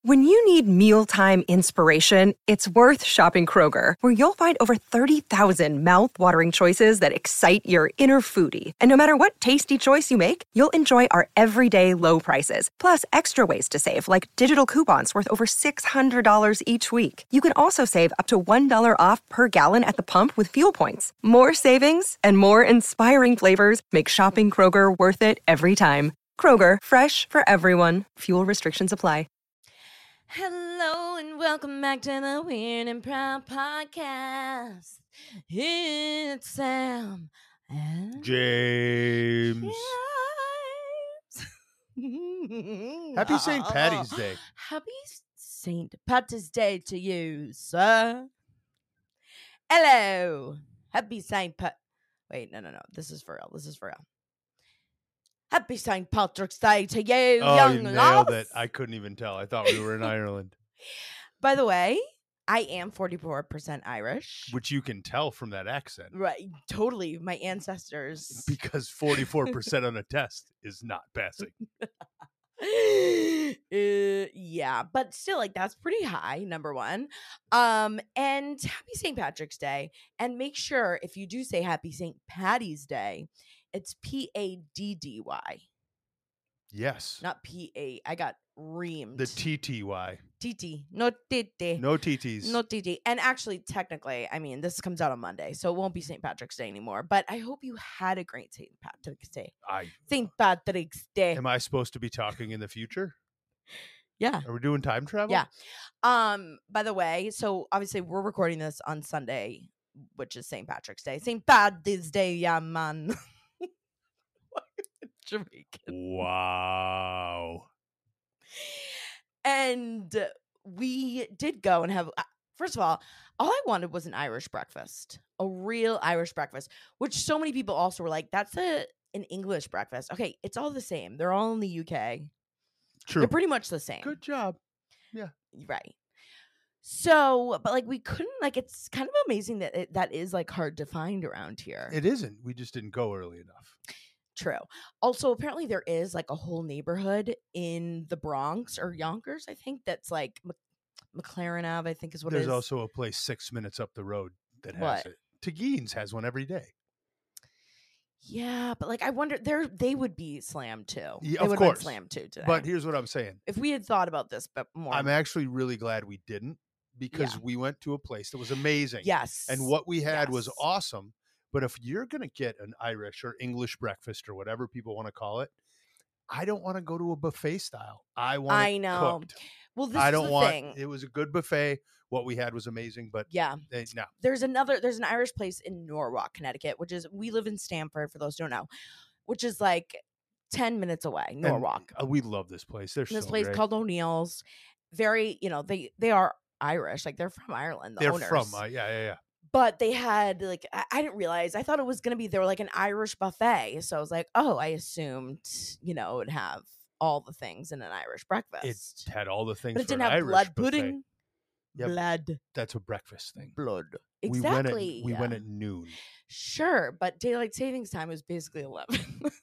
When you need mealtime inspiration, it's worth shopping Kroger, where you'll find over 30,000 mouth-watering choices that excite your inner foodie. And no matter what tasty choice you make, you'll enjoy our everyday low prices, plus extra ways to save, like digital coupons worth over $600 each week. You can also save up to $1 off per gallon at the pump with fuel points. More savings and more inspiring flavors make shopping Kroger worth it every time. Kroger, fresh for everyone. Fuel restrictions apply. Hello and welcome back to the Weird and Proud Podcast. It's Sam and James. Happy St. Patty's Day. Happy St. Patty's Day to you, sir. Hello. Happy St. Wait, no. This is for real. Happy St. Patrick's Day to you, young you nailed lass. it. I couldn't even tell. I thought we were in Ireland. By the way, I am 44% Irish. Which you can tell from that accent. Right, totally. My ancestors. Because 44% on a test is not passing. Yeah, but still, like, that's pretty high, number one. And happy St. Patrick's Day. And make sure, if you do say happy St. Patty's Day, it's Paddy. Yes. Not PA. I got reamed. The TTY. TT. No TT. No TTs. No TT. And actually, technically, I mean, this comes out on Monday, so it won't be St. Patrick's Day anymore. But I hope you had a great St. Patrick's Day. St. Patrick's Day. Am I supposed to be talking in the future? Yeah. Are we doing time travel? Yeah. By the way, so obviously we're recording this on Sunday, which is St. Patrick's Day. St. Patty's Day, yeah, man. Jamaican. Wow. And we did go and have, first of all I wanted was an Irish breakfast, a real Irish breakfast, which so many people also were like, that's an English breakfast. Okay, it's all the same. They're all in the UK. True. They're pretty much the same. Good job. Yeah. Right. So, but like we couldn't, like, it's kind of amazing that that is like hard to find around here. It isn't. We just didn't go early enough. True. Also, apparently there is like a whole neighborhood in the Bronx or Yonkers, I think, that's like McLaren Ave, I think is what it is. There's also a place 6 minutes up the road that has What? it. Teguine's has one every day. Yeah, but like I wonder, they would be slammed too. Yeah, they of would course. be slammed too today. But here's what I'm saying. If we had thought about this but more. I'm actually really glad we didn't, because we went to a place that was amazing. Yes. And what we had was Yes. awesome. But if you're going to get an Irish or English breakfast or whatever people want to call it, I don't want to go to a buffet style. I want it cooked. Well, this I is don't the want thing. it was a good buffet. What we had was amazing, but Yeah. no. There's an Irish place in Norwalk, Connecticut, which is, we live in Stamford, for those who don't know, which is like 10 minutes away, Norwalk. And, we love this place. They're This so place great. called O'Neill's. Very, they are Irish, like they're from Ireland. They're owners. from yeah. But they had like, I didn't realize. I thought it was gonna be, they were like an Irish buffet. So I was like, oh, I assumed it would have all the things in an Irish breakfast. It had all the things, but it for didn't an have Irish blood buffet. pudding. Yep. Blood. That's a breakfast thing. Blood. We Exactly. went at noon. Sure, but daylight savings time was basically 11.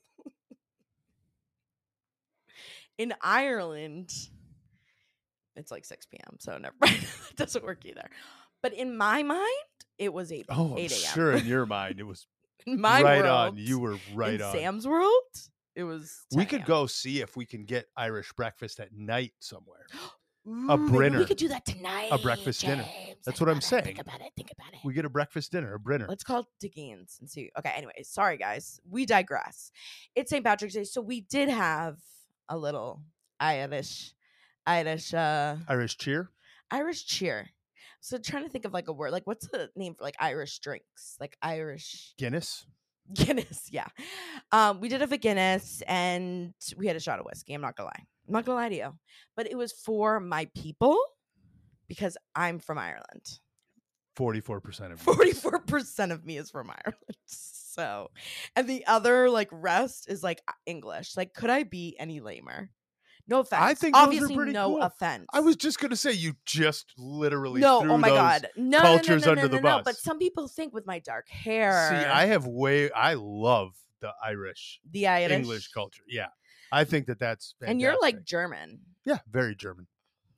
In Ireland, it's like 6 p.m. So never mind. It doesn't work either. But in my mind, it was 8 Oh, 8 a.m. sure. In your mind, it was In my right world, on. You were right in on. Sam's world, it was 10 We could a.m. go see if we can get Irish breakfast at night somewhere. Ooh, maybe Brinner. we could do that tonight. A breakfast dinner. James. That's Think what I'm about it, saying. Think about it. We get a breakfast dinner, a Brinner. Let's call it Diggins and see. Okay, anyways, sorry guys. We digress. It's St. Patrick's Day, so we did have a little Irish cheer. Irish cheer. So trying to think of like a word, like what's the name for like Irish drinks? Like Irish Guinness. Yeah. We did have a Guinness and we had a shot of whiskey. I'm not gonna lie to you. But it was for my people because I'm from Ireland. 44% of 44% of me is from Ireland. So, and the other like rest is like English. Like, could I be any lamer? No offense. I think those are obviously pretty no cool. offense. I was just gonna say you just literally no. threw Oh my those god, no, cultures no, under the no. bus. But some people think with my dark hair. See, I love the Irish English culture. Yeah, I think that's fantastic. And you're like German. Yeah, very German.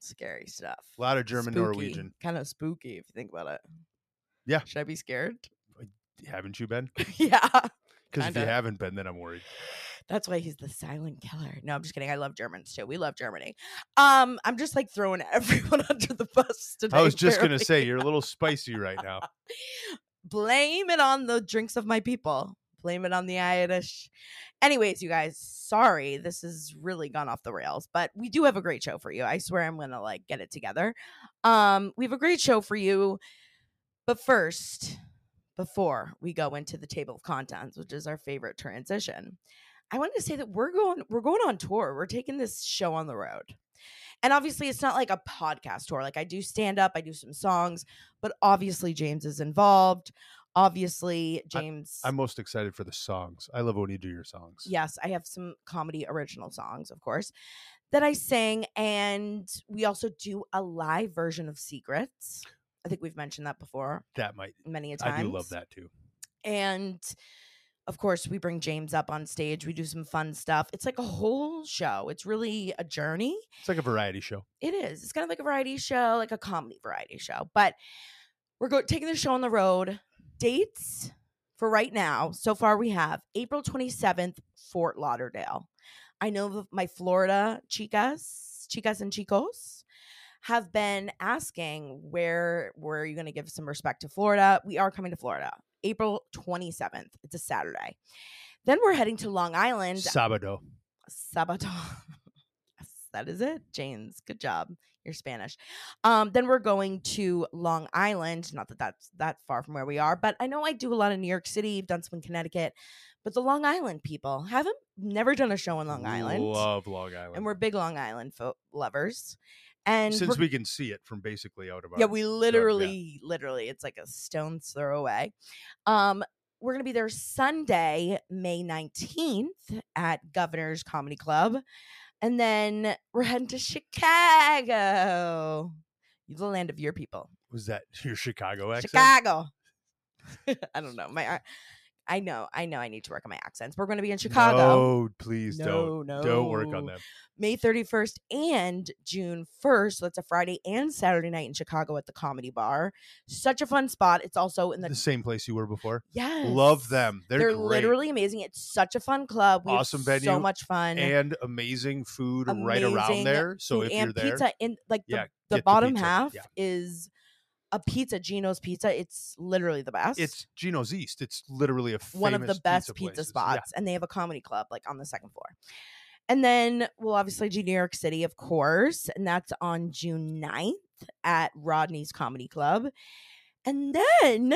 Scary stuff. A lot of German, Norwegian. Kind of spooky if you think about it. Yeah. Should I be scared? Haven't you been? Yeah. Because if you haven't been, then I'm worried. That's why he's the silent killer. No, I'm just kidding. I love Germans too. We love Germany. I'm just like throwing everyone under the bus today. I was just going to say, you're a little spicy right now. Blame it on the drinks of my people. Blame it on the Irish. Anyways, you guys, sorry. This has really gone off the rails, but we do have a great show for you. I swear I'm going to like get it together. We have a great show for you. But first, before we go into the table of contents, which is our favorite transition, I wanted to say that we're going on tour. We're taking this show on the road. And obviously it's not like a podcast tour. Like I do stand up, I do some songs, but obviously James is involved. Obviously James. I'm most excited for the songs. I love when you do your songs. Yes, I have some comedy original songs, of course, that I sing. And we also do a live version of Secrets. I think we've mentioned that before. That might. Many a times. I do love that too. And of course, we bring James up on stage. We do some fun stuff. It's like a whole show. It's really a journey. It's like a variety show. It is. It's kind of like a variety show, like a comedy variety show. But we're taking the show on the road. Dates for right now, so far we have April 27th, Fort Lauderdale. I know my Florida chicas and chicos have been asking where are you going to give some respect to Florida. We are coming to Florida. April 27th. It's a Saturday. Then we're heading to Long Island. Sábado. Yes, that is it, James. Good job. You're Spanish. Then we're going to Long Island. Not that that's that far from where we are, but I know I do a lot in New York City. I've done some in Connecticut. But the Long Island people never done a show in Long Island. Love Long Island. And we're big Long Island lovers. And since we can see it from basically out of our we literally, it's like a stone's throw away. We're going to be there Sunday, May 19th at Governor's Comedy Club. And then we're heading to Chicago, the land of your people. Was that your Chicago accent? Chicago. I don't know. I know I need to work on my accents. We're going to be in Chicago. No, please don't. No. Don't work on them. May 31st and June 1st. So that's a Friday and Saturday night in Chicago at the Comedy Bar. Such a fun spot. It's also in the same place you were before. Yes. Love them. They're great. Literally amazing. It's such a fun club. We awesome venue. So much fun. And amazing food right around there. So if you're there. Pizza in like the bottom half is a pizza, Gino's Pizza. It's literally the best. It's Gino's East. It's literally one of the best pizza spots. And they have a comedy club like on the second floor. And then we'll obviously do New York City, of course. And that's on June 9th at Rodney's Comedy Club. And then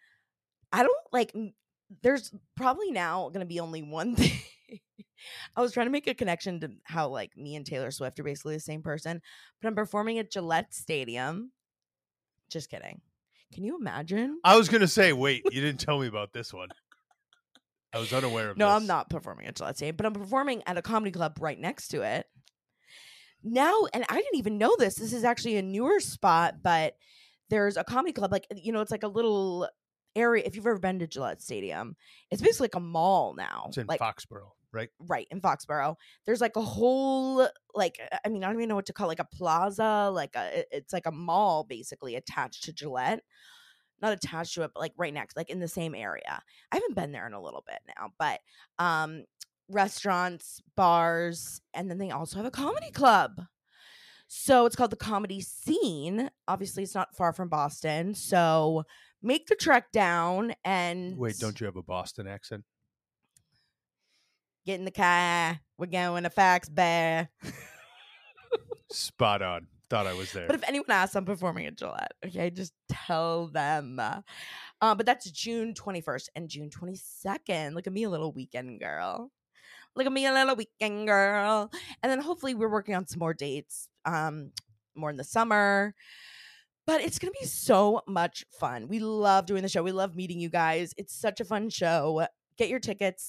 there's probably now going to be only one thing. I was trying to make a connection to how like me and Taylor Swift are basically the same person, but I'm performing at Gillette Stadium. Just kidding. Can you imagine? I was going to say, wait, you didn't tell me about this one. I was unaware of this. No, I'm not performing at Gillette Stadium, but I'm performing at a comedy club right next to it. Now, and I didn't even know this. This is actually a newer spot, but there's a comedy club. Like, it's like a little area. If you've ever been to Gillette Stadium, it's basically like a mall now. It's in Foxborough, right? Right, in Foxborough. There's like a whole, I don't even know what to call it, like a plaza, it's like a mall basically attached to Gillette. Not attached to it, but like right next, like in the same area. I haven't been there in a little bit now, but restaurants, bars, and then they also have a comedy club. So it's called the Comedy Scene. Obviously, it's not far from Boston. So make the trek down and... Wait, don't you have a Boston accent? Get in the car. We're going to Foxborough. Spot on. Thought I was there. But if anyone asks, I'm performing at Gillette. Okay, just tell them. But that's June 21st and June 22nd. Look at me, a little weekend girl. And then hopefully we're working on some more dates, more in the summer. But it's going to be so much fun. We love doing the show. We love meeting you guys. It's such a fun show. Get your tickets,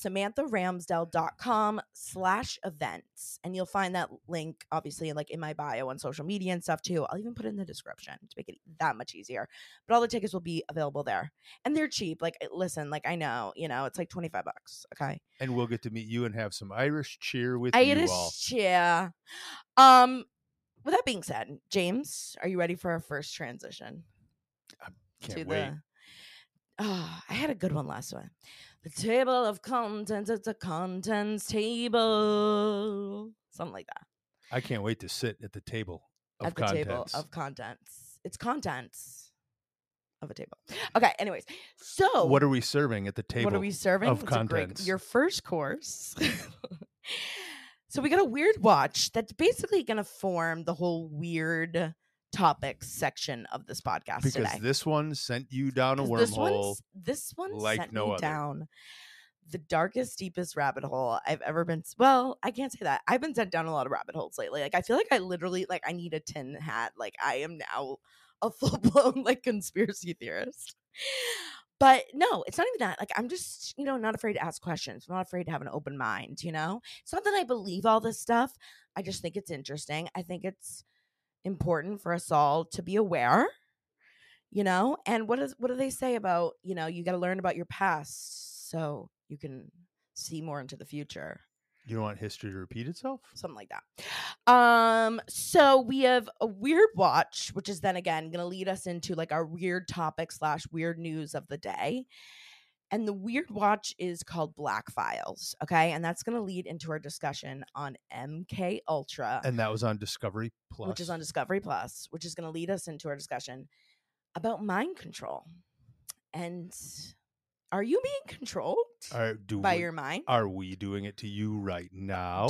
SamanthaRamsdell.com/events. And you'll find that link, obviously, in my bio on social media and stuff, too. I'll even put it in the description to make it that much easier. But all the tickets will be available there. And they're cheap. Listen, I know, it's like $25, okay? And we'll get to meet you and have some Irish cheer with you all. Irish cheer. with that being said, James, are you ready for our first transition? Can't wait. I had a good one last one. The table of contents. It's a contents table. Something like that. I can't wait to sit at the table of At the contents. table of contents. It's contents of a table. Okay, anyways. So What are we serving at the table? What are we serving? Of It's a great- contents? your first course. So we got a weird watch that's basically going to form the whole weird topics section of this podcast Because today. this one sent you down a 'Cause wormhole. This one like sent no me other. down the darkest, deepest rabbit hole I've ever been. Well, I can't say that. I've been sent down a lot of rabbit holes lately. Like I feel like I literally I need a tin hat. Like I am now a full blown conspiracy theorist. But no, it's not even that. Like I'm just not afraid to ask questions. I'm not afraid to have an open mind. It's not that I believe all this stuff. I just think it's interesting. I think it's important for us all to be aware. And what do they say about you got to learn about your past so you can see more into the future. You don't want history to repeat itself? Something like that. So we have a weird watch, which is then again going to lead us into our weird topic / weird news of the day. And the weird watch is called Black Files. Okay. And that's going to lead into our discussion on MK Ultra. And that was on Discovery Plus. Which is on Discovery Plus, which is going to lead us into our discussion about mind control. And are you being controlled by your mind? Are we doing it to you right now?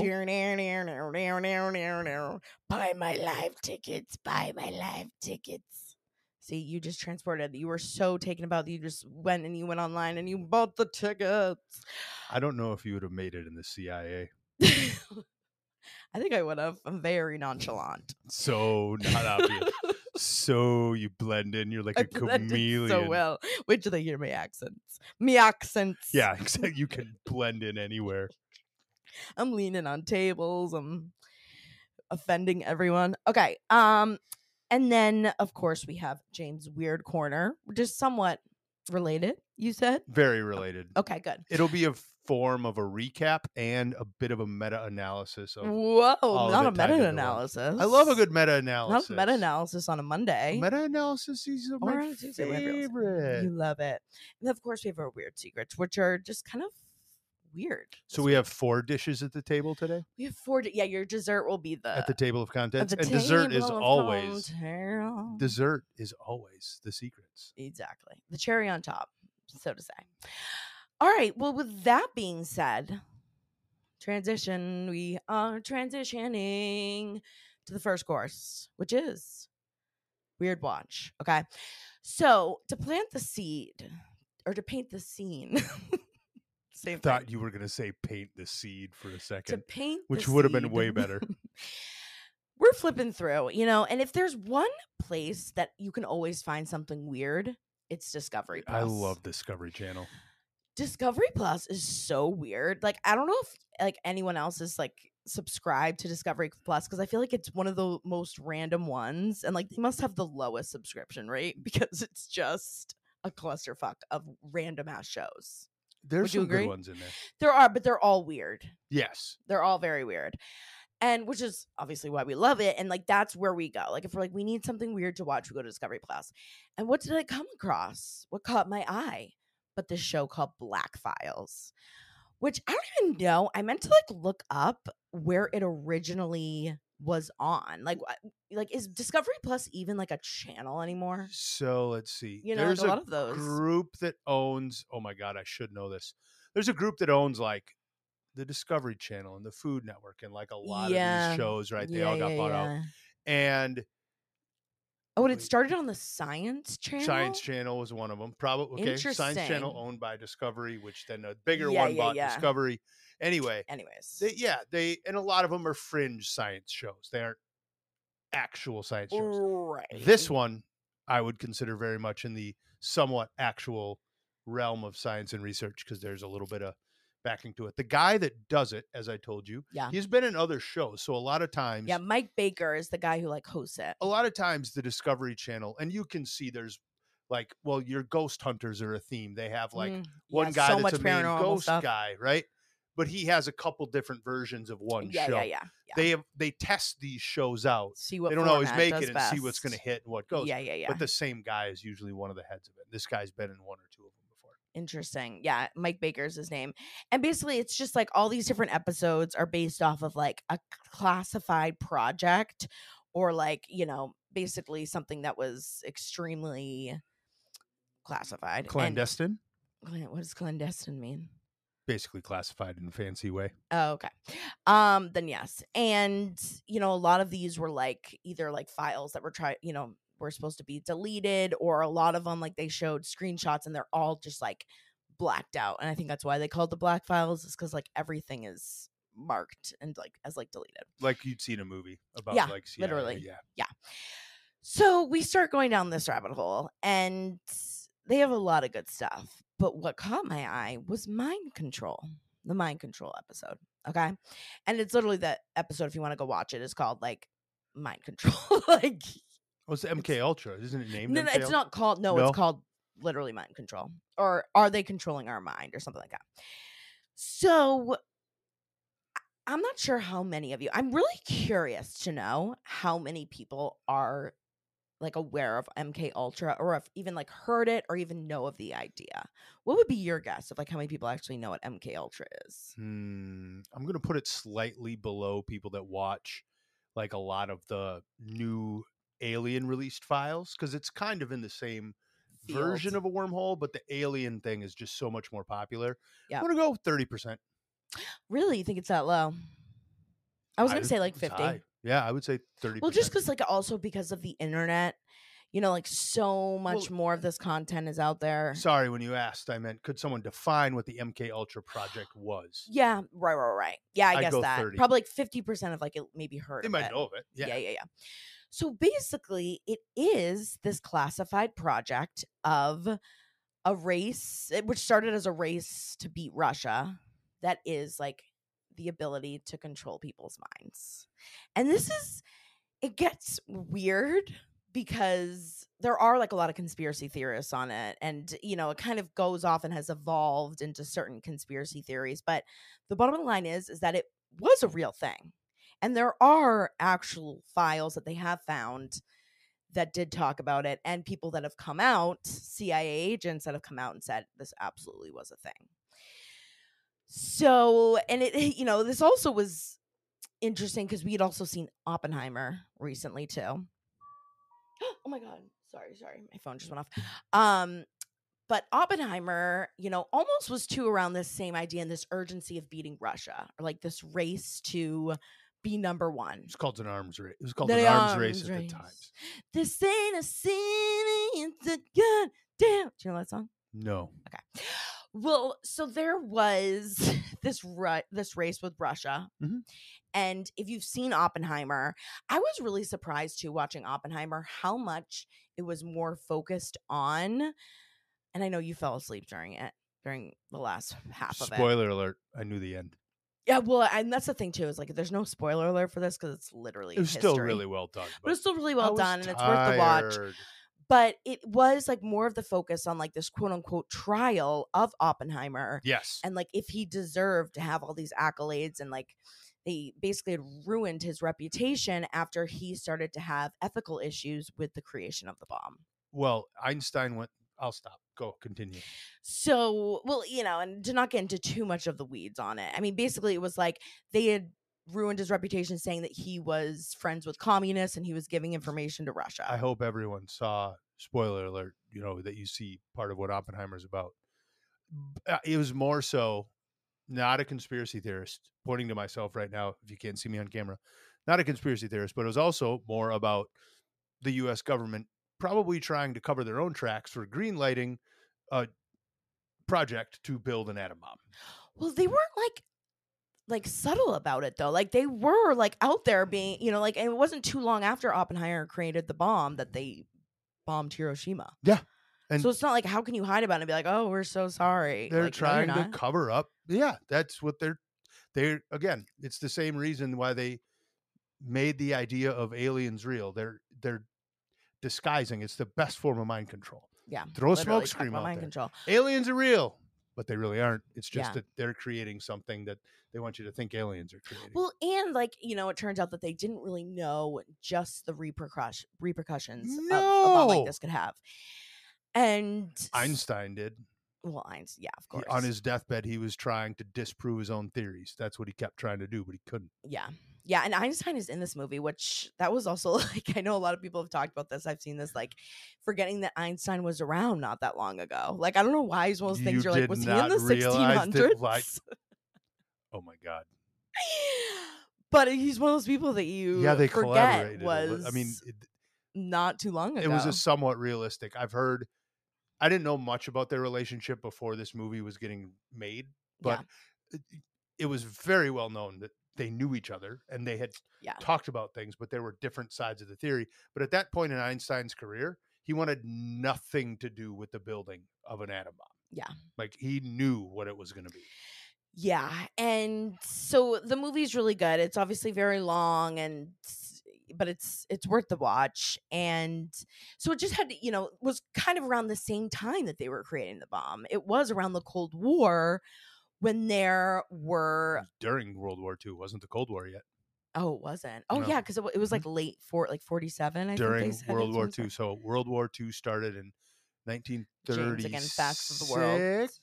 Buy my live tickets. Buy my live tickets. See, you just transported. You were so taken about that you just went online and you bought the tickets. I don't know if you would have made it in the CIA. I think I would have. I'm very nonchalant. So not obvious. So you blend in. You're like a chameleon. So well. Wait till they hear my accents. Me accents. Yeah, exactly. You can blend in anywhere. I'm leaning on tables. I'm offending everyone. Okay. And then of course we have James' Weird Corner, which is somewhat related. You said Very related. Okay, good. It'll be a form of a recap and a bit of a meta-analysis of Whoa, not a that tied into one. meta-analysis. I love a good meta-analysis. Not a meta-analysis on a Monday. Meta-analysis is Or my on a Tuesday, whatever else. favorite. You love it. And of course we have our weird secrets, which are just kind of weird. So we have 4 dishes at the table today? We have 4. Yeah, your dessert will be At the table of contents. the And dessert is table of always contents. dessert is always the secrets. Exactly. The cherry on top, so to say. All right. Well, with that being said, we are transitioning to the first course, which is Weird Watch. Okay. So to plant the seed or to paint the scene. Same Thought thing. you were gonna say paint the seed for a To second, paint which the would have been seed. way better. We're flipping through, and if there's one place that you can always find something weird, it's Discovery Plus. I love Discovery Channel. Discovery Plus is so weird. I don't know if anyone else is subscribed to Discovery Plus because I feel like it's one of the most random ones, and they must have the lowest subscription rate because it's just a clusterfuck of random ass shows. There's Would you some agree? good ones in there. There are, but they're all weird. Yes. They're all very weird. And which is obviously why we love it. And that's where we go. If we're we need something weird to watch, we go to Discovery Plus. And what did I come across? What caught my eye? But this show called Black Files, which I don't even know. I meant to look up where it originally was on. Is Discovery Plus even a channel anymore? So let's see. There's a lot of those. Group that owns. Oh my god, I should know this. There's a group that owns the Discovery Channel and the Food Network and a lot of these shows. Right? They all got bought out. And and it started on the Science Channel. Science Channel was one of them. Probably okay. Science Channel owned by Discovery, which then a bigger one bought Discovery. Anyways, they and a lot of them are fringe science shows. They aren't actual science shows. Right. This one I would consider very much in the somewhat actual realm of science and research because there's a little bit of backing to it. The guy that does it, as I told you, he's been in other shows. So a lot of times, Mike Baker is the guy who hosts it. A lot of times the Discovery Channel, and you can see there's your ghost hunters are a theme. They have one guy that's a main ghost guy, right? but he has a couple different versions of one show. Yeah. They test these shows out. See what they don't always make it and best. see what's going to hit and what goes. Yeah. But the same guy is usually one of the heads of it. This guy's been in one or two of them before. Interesting. Yeah, Mike Baker's his name. And basically it's just like all these different episodes are based off of like a classified project or like, basically something that was extremely classified. Clandestine? And what does clandestine mean? Basically classified in a fancy way. Oh, okay. Then yes. And, a lot of these were like either like files that were were supposed to be deleted, or a lot of them like they showed screenshots and they're all just like blacked out. And I think that's why they called the black files, is because like everything is marked and like as like deleted. Like you'd seen a movie about like CIA. Literally. Yeah. So we start going down this rabbit hole and they have a lot of good stuff. But what caught my eye was mind control, the mind control episode. Okay. And it's literally that episode, if you want to go watch it, is called like mind control. Like, what's MK Ultra? Isn't it named? No, MK it's not called. No, it's called literally mind control. Or are they controlling our mind or something like that? So I'm not sure how many of you, I'm really curious to know how many people are like aware of MK Ultra, or if even like heard it or even know of the idea. What would be your guess of like how many people actually know what MK Ultra is? I'm going to put it slightly below people that watch like a lot of the new Alien released files, because it's kind of in the same version of a wormhole, but the Alien thing is just so much more popular. I'm going to go 30%. Really? You think it's that low? I was going to say like 50. High. Yeah, I would say 30%. Well, just because, like, also because of the internet, like so much more of this content is out there. Sorry, when you asked, I meant, could someone define what the MK Ultra project was? Yeah, right. Yeah, I guess that. 30. Probably like 50% of like it maybe heard they of might it. know of it. Yeah. So basically, it is this classified project of a race, which started as a race to beat Russia, that is like the ability to control people's minds. And it gets weird because there are like a lot of conspiracy theorists on it, and it kind of goes off and has evolved into certain conspiracy theories, but the bottom line is that it was a real thing, and there are actual files that they have found that did talk about it, and people that have come out, CIA agents that have come out and said this absolutely was a thing. So, and it, this also was interesting because we had also seen Oppenheimer recently too. Oh my God. Sorry. My phone just went off. But Oppenheimer, almost was too around this same idea and this urgency of beating Russia, or like this race to be number one. It's called an arms race. It was called an arms race at the times. This ain't a city, it's a goddamn. Do you know that song? No. Okay. Well, so there was this race with Russia. Mm-hmm. And if you've seen Oppenheimer, I was really surprised too, watching Oppenheimer, how much it was more focused on, and I know you fell asleep during the last half of it. Spoiler alert, I knew the end. Yeah, well, and that's the thing too, is like there's no spoiler alert for this because it's literally it was history. Still really well done. But it's still really well done, and it's worth the watch. But it was like more of the focus on like this quote unquote trial of Oppenheimer. Yes. And like if he deserved to have all these accolades, and like they basically had ruined his reputation after he started to have ethical issues with the creation of the bomb. Well, Einstein went, I'll stop. Go, continue. So, well, and to not get into too much of the weeds on it. I mean, basically it was like they had ruined his reputation saying that he was friends with communists and he was giving information to Russia. I hope everyone saw, spoiler alert, that you see part of what Oppenheimer's about. It was more so not a conspiracy theorist, pointing to myself right now, if you can't see me on camera, not a conspiracy theorist, but it was also more about the U.S. government probably trying to cover their own tracks for greenlighting a project to build an atom bomb. Well, they weren't like subtle about it though. Like they were like out there being, and it wasn't too long after Oppenheimer created the bomb that they bombed Hiroshima. Yeah. And so it's not like, how can you hide about it and be like, oh, we're so sorry. They're trying to cover up. Yeah. That's what they're again, it's the same reason why they made the idea of aliens real. They're disguising. It's the best form of mind control. Yeah. Throw a smoke screen out mind there. Control. Aliens are real. but they really aren't. It's just that they're creating something that they want you to think aliens are creating. Well, and like, it turns out that they didn't really know just the repercussions of a bomb like this could have. And Einstein did. Well, Einstein, yeah, of course. On his deathbed, he was trying to disprove his own theories. That's what he kept trying to do, but he couldn't. Yeah. Yeah, and Einstein is in this movie, which that was also like, I know a lot of people have talked about this. I've seen this, like, forgetting that Einstein was around not that long ago. Like, I don't know why he's one of those things you're like, was he in the 1600s? Like, oh my God. But he's one of those people that they forget was, not too long ago. It was a somewhat realistic. I didn't know much about their relationship before this movie was getting made, but it was very well known that they knew each other and they had talked about things, but there were different sides of the theory. But at that point in Einstein's career, he wanted nothing to do with the building of an atom bomb. Yeah. Like, he knew what it was going to be. Yeah. And so the movie's really good. It's obviously very long but it's worth the watch. And so it just had, was kind of around the same time that they were creating the bomb. It was around the Cold War when there were... During World War II, wasn't the Cold War yet. Oh, it wasn't. Oh, no. Yeah, because it was like late 47, During World War II. So World War II started in 1936, James, again, Facts of the World.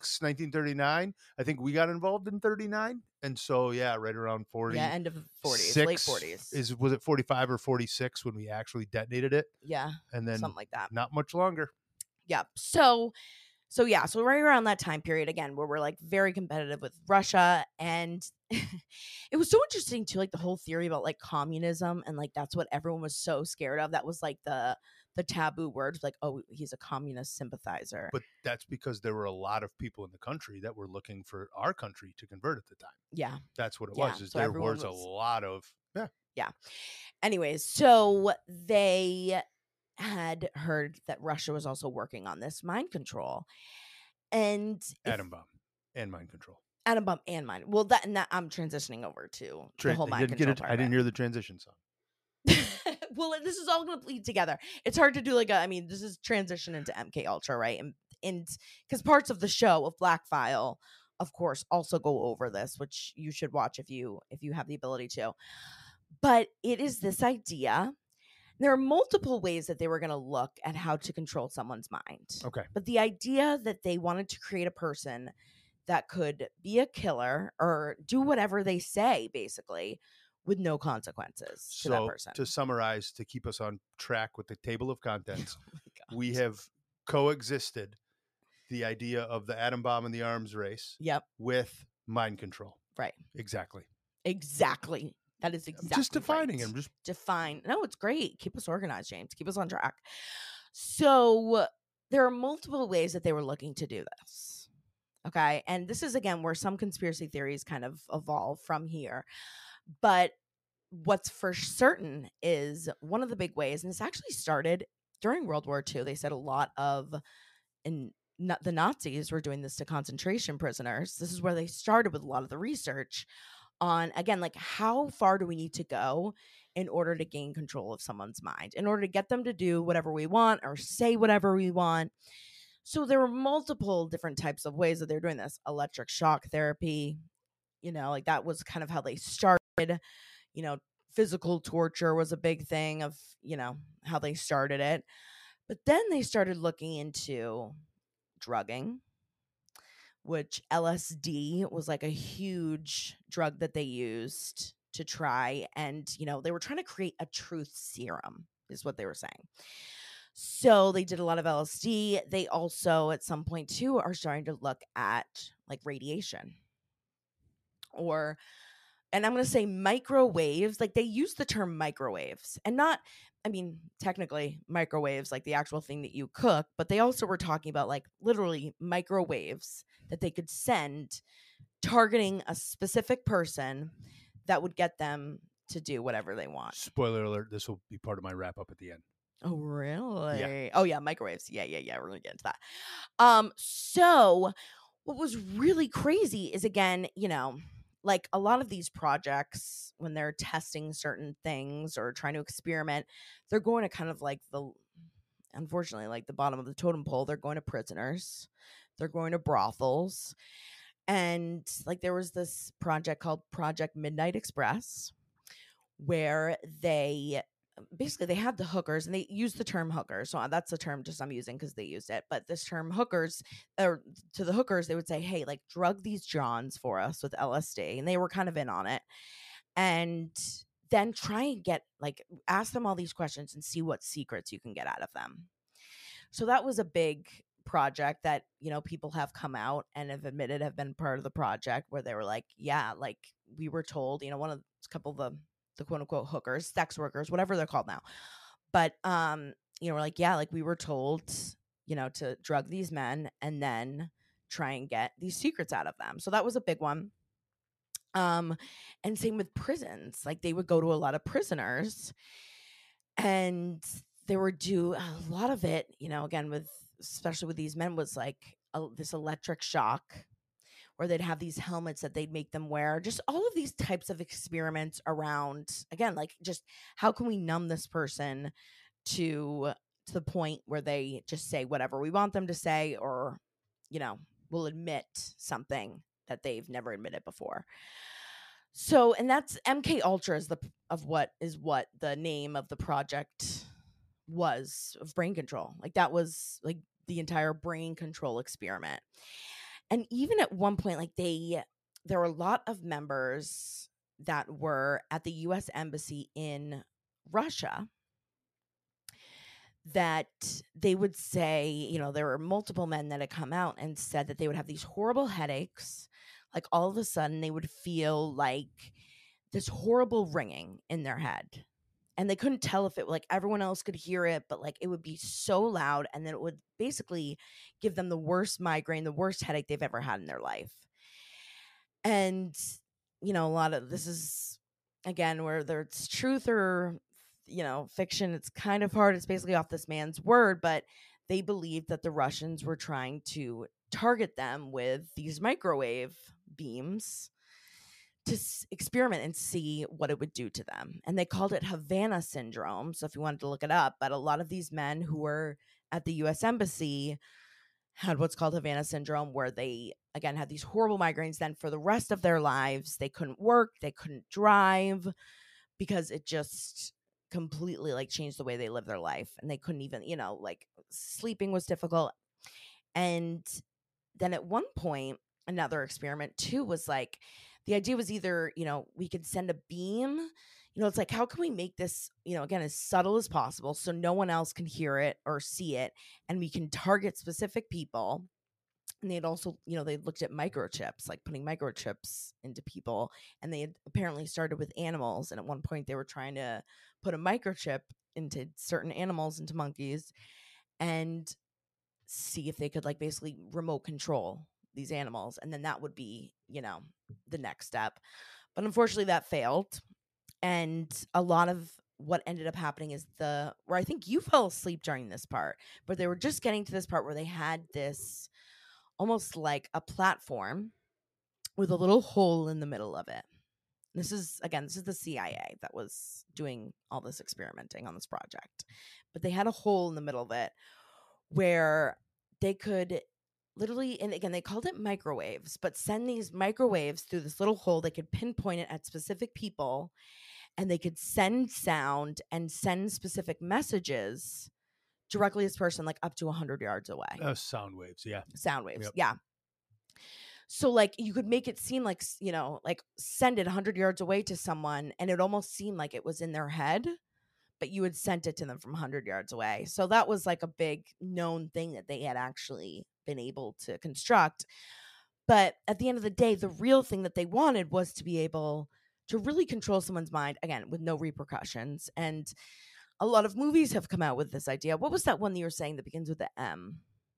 1939. I think we got involved in 39. And so, right around 40. Yeah, end of the 40s, late 40s. Was it 45 or 46 when we actually detonated it? Yeah, and then something like that. Not much longer. Yeah. So right around that time period, again, where we're like very competitive with Russia. And it was so interesting too, like the whole theory about like communism, and like that's what everyone was so scared of. That was like the taboo word, like, oh, he's a communist sympathizer. But that's because there were a lot of people in the country that were looking for our country to convert at the time. Yeah. That's what it was. So there was a lot of Yeah. Anyways, so they had heard that Russia was also working on this mind control. And atom bomb and mind control. Atom bomb and mind. Well, that I'm transitioning over to the whole mind control part. I didn't hear the transition song. Well, this is all going to bleed together. It's hard to do this is transition into MK Ultra, right? And because parts of the show of Black File, of course, also go over this, which you should watch if you have the ability to. But it is this idea. There are multiple ways that they were going to look at how to control someone's mind. Okay. But the idea that they wanted to create a person that could be a killer or do whatever they say, basically, with no consequences to that person. To summarize, to keep us on track with the table of contents, we have coexisted the idea of the atom bomb and the arms race with mind control. Right. Exactly. That is exactly just defining right. them. Just define. No, it's great. Keep us organized, James. Keep us on track. So there are multiple ways that they were looking to do this. Okay. And this is, again, where some conspiracy theories kind of evolve from here. But what's for certain is one of the big ways, and this actually started during World War II. They said a lot of, the Nazis were doing this to concentration prisoners. This is where they started with a lot of the research on, again, like, how far do we need to go in order to gain control of someone's mind, in order to get them to do whatever we want or say whatever we want. So there were multiple different types of ways that they're doing this. Electric shock therapy, like that was kind of how they started. Physical torture was a big thing of, how they started it. But then they started looking into drugging, which LSD was like a huge drug that they used to try. And, they were trying to create a truth serum is what they were saying. So they did a lot of LSD. They also, at some point too, are starting to look at like radiation and I'm going to say microwaves. Like, they use the term microwaves and not, technically microwaves, like the actual thing that you cook, but they also were talking about like literally microwaves that they could send targeting a specific person that would get them to do whatever they want. Spoiler alert, this will be part of my wrap up at the end. Oh, really? Yeah. Oh, yeah, microwaves. Yeah. We're going to get into that. So what was really crazy is, again, like a lot of these projects, when they're testing certain things or trying to experiment, they're going to kind of like unfortunately, like the bottom of the totem pole. They're going to prisoners. They're going to brothels. And like there was this project called Project Midnight Express where they had the hookers, and they used the term hookers. So that's the term just I'm using because they used it. But this term hookers, or to the hookers, they would say, hey, like drug these Johns for us with LSD. And they were kind of in on it. And then try and ask them all these questions and see what secrets you can get out of them. So that was a big project that, people have come out and have admitted have been part of the project, where they were like, yeah, like we were told, one of a couple of the quote unquote hookers, sex workers, whatever they're called now. But, we're like, yeah, like we were told, to drug these men and then try and get these secrets out of them. So that was a big one. And same with prisons. Like they would go to a lot of prisoners and they would do a lot of it, again, especially with these men, was like this electric shock, where they'd have these helmets that they'd make them wear. Just all of these types of experiments around, again, like just how can we numb this person to the point where they just say whatever we want them to say, or, will admit something that they've never admitted before. So, and that's MK Ultra is what the name of the project was, of brain control. Like that was like the entire brain control experiment. And even at one point, like there were a lot of members that were at the U.S. Embassy in Russia that they would say, there were multiple men that had come out and said that they would have these horrible headaches. Like all of a sudden they would feel like this horrible ringing in their head. And they couldn't tell if it, like everyone else could hear it, but like it would be so loud. And then it would basically give them the worst migraine, the worst headache they've ever had in their life. And, a lot of this is, again, whether it's truth or, fiction, it's kind of hard. It's basically off this man's word, but they believed that the Russians were trying to target them with these microwave beams to experiment and see what it would do to them. And they called it Havana syndrome. So if you wanted to look it up, but a lot of these men who were at the U.S. Embassy had what's called Havana syndrome, where they, again, had these horrible migraines. Then for the rest of their lives, they couldn't work, they couldn't drive, because it just completely like changed the way they lived their life. And they couldn't even, like sleeping was difficult. And then at one point, another experiment too was like, the idea was either, we could send a beam, it's like, how can we make this, again, as subtle as possible so no one else can hear it or see it, and we can target specific people. And they'd also, they looked at microchips, like putting microchips into people. And they had apparently started with animals. And at one point they were trying to put a microchip into certain animals, into monkeys, and see if they could like basically remote control these animals. And then that would be, the next step. But unfortunately that failed. And a lot of what ended up happening is where I think you fell asleep during this part, but they were just getting to this part where they had this almost like a platform with a little hole in the middle of it. This is the CIA that was doing all this experimenting on this project. But they had a hole in the middle of it where they could literally, and again, they called it microwaves, but send these microwaves through this little hole. They could pinpoint it at specific people, and they could send sound and send specific messages directly to this person, like up to 100 yards away. Sound waves, yeah. Sound waves, yep. Yeah. So like you could make it seem like, like send it 100 yards away to someone, and it almost seemed like it was in their head, but you had sent it to them from 100 yards away. So that was like a big known thing that they had actually been able to construct. But at the end of the day, the real thing that they wanted was to be able to really control someone's mind, again, with no repercussions. And a lot of movies have come out with this idea. What was that one that you were saying that begins with the M?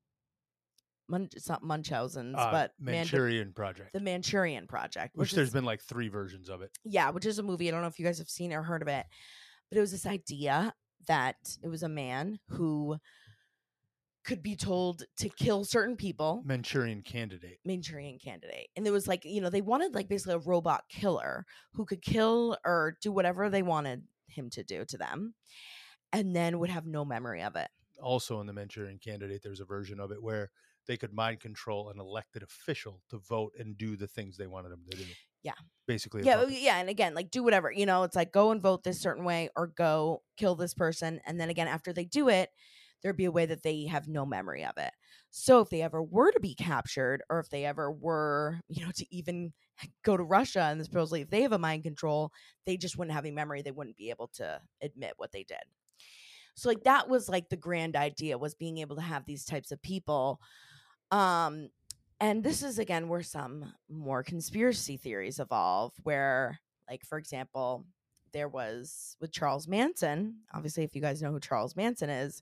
It's not Munchausen's, but Manchurian Project. The Manchurian Project. Which there's been like 3 versions of it. Yeah, which is a movie. I don't know if you guys have seen it or heard of it. But it was this idea that it was a man who could be told to kill certain people. Manchurian Candidate. And there was like, they wanted like basically a robot killer who could kill or do whatever they wanted him to do to them, and then would have no memory of it. also in the Manchurian Candidate, there's a version of it where they could mind control an elected official to vote and do the things they wanted them to do. Yeah. Basically. Yeah. And again, like, do whatever, it's like, go and vote this certain way or go kill this person. And then again, after they do it, there'd be a way that they have no memory of it. So if they ever were to be captured, or if they ever were, to even go to Russia, and supposedly if they have a mind control, they just wouldn't have any memory. They wouldn't be able to admit what they did. So like, that was like the grand idea, was being able to have these types of people. And this is, again, where some more conspiracy theories evolve, where, like, for example, there was with Charles Manson. Obviously, if you guys know who Charles Manson is,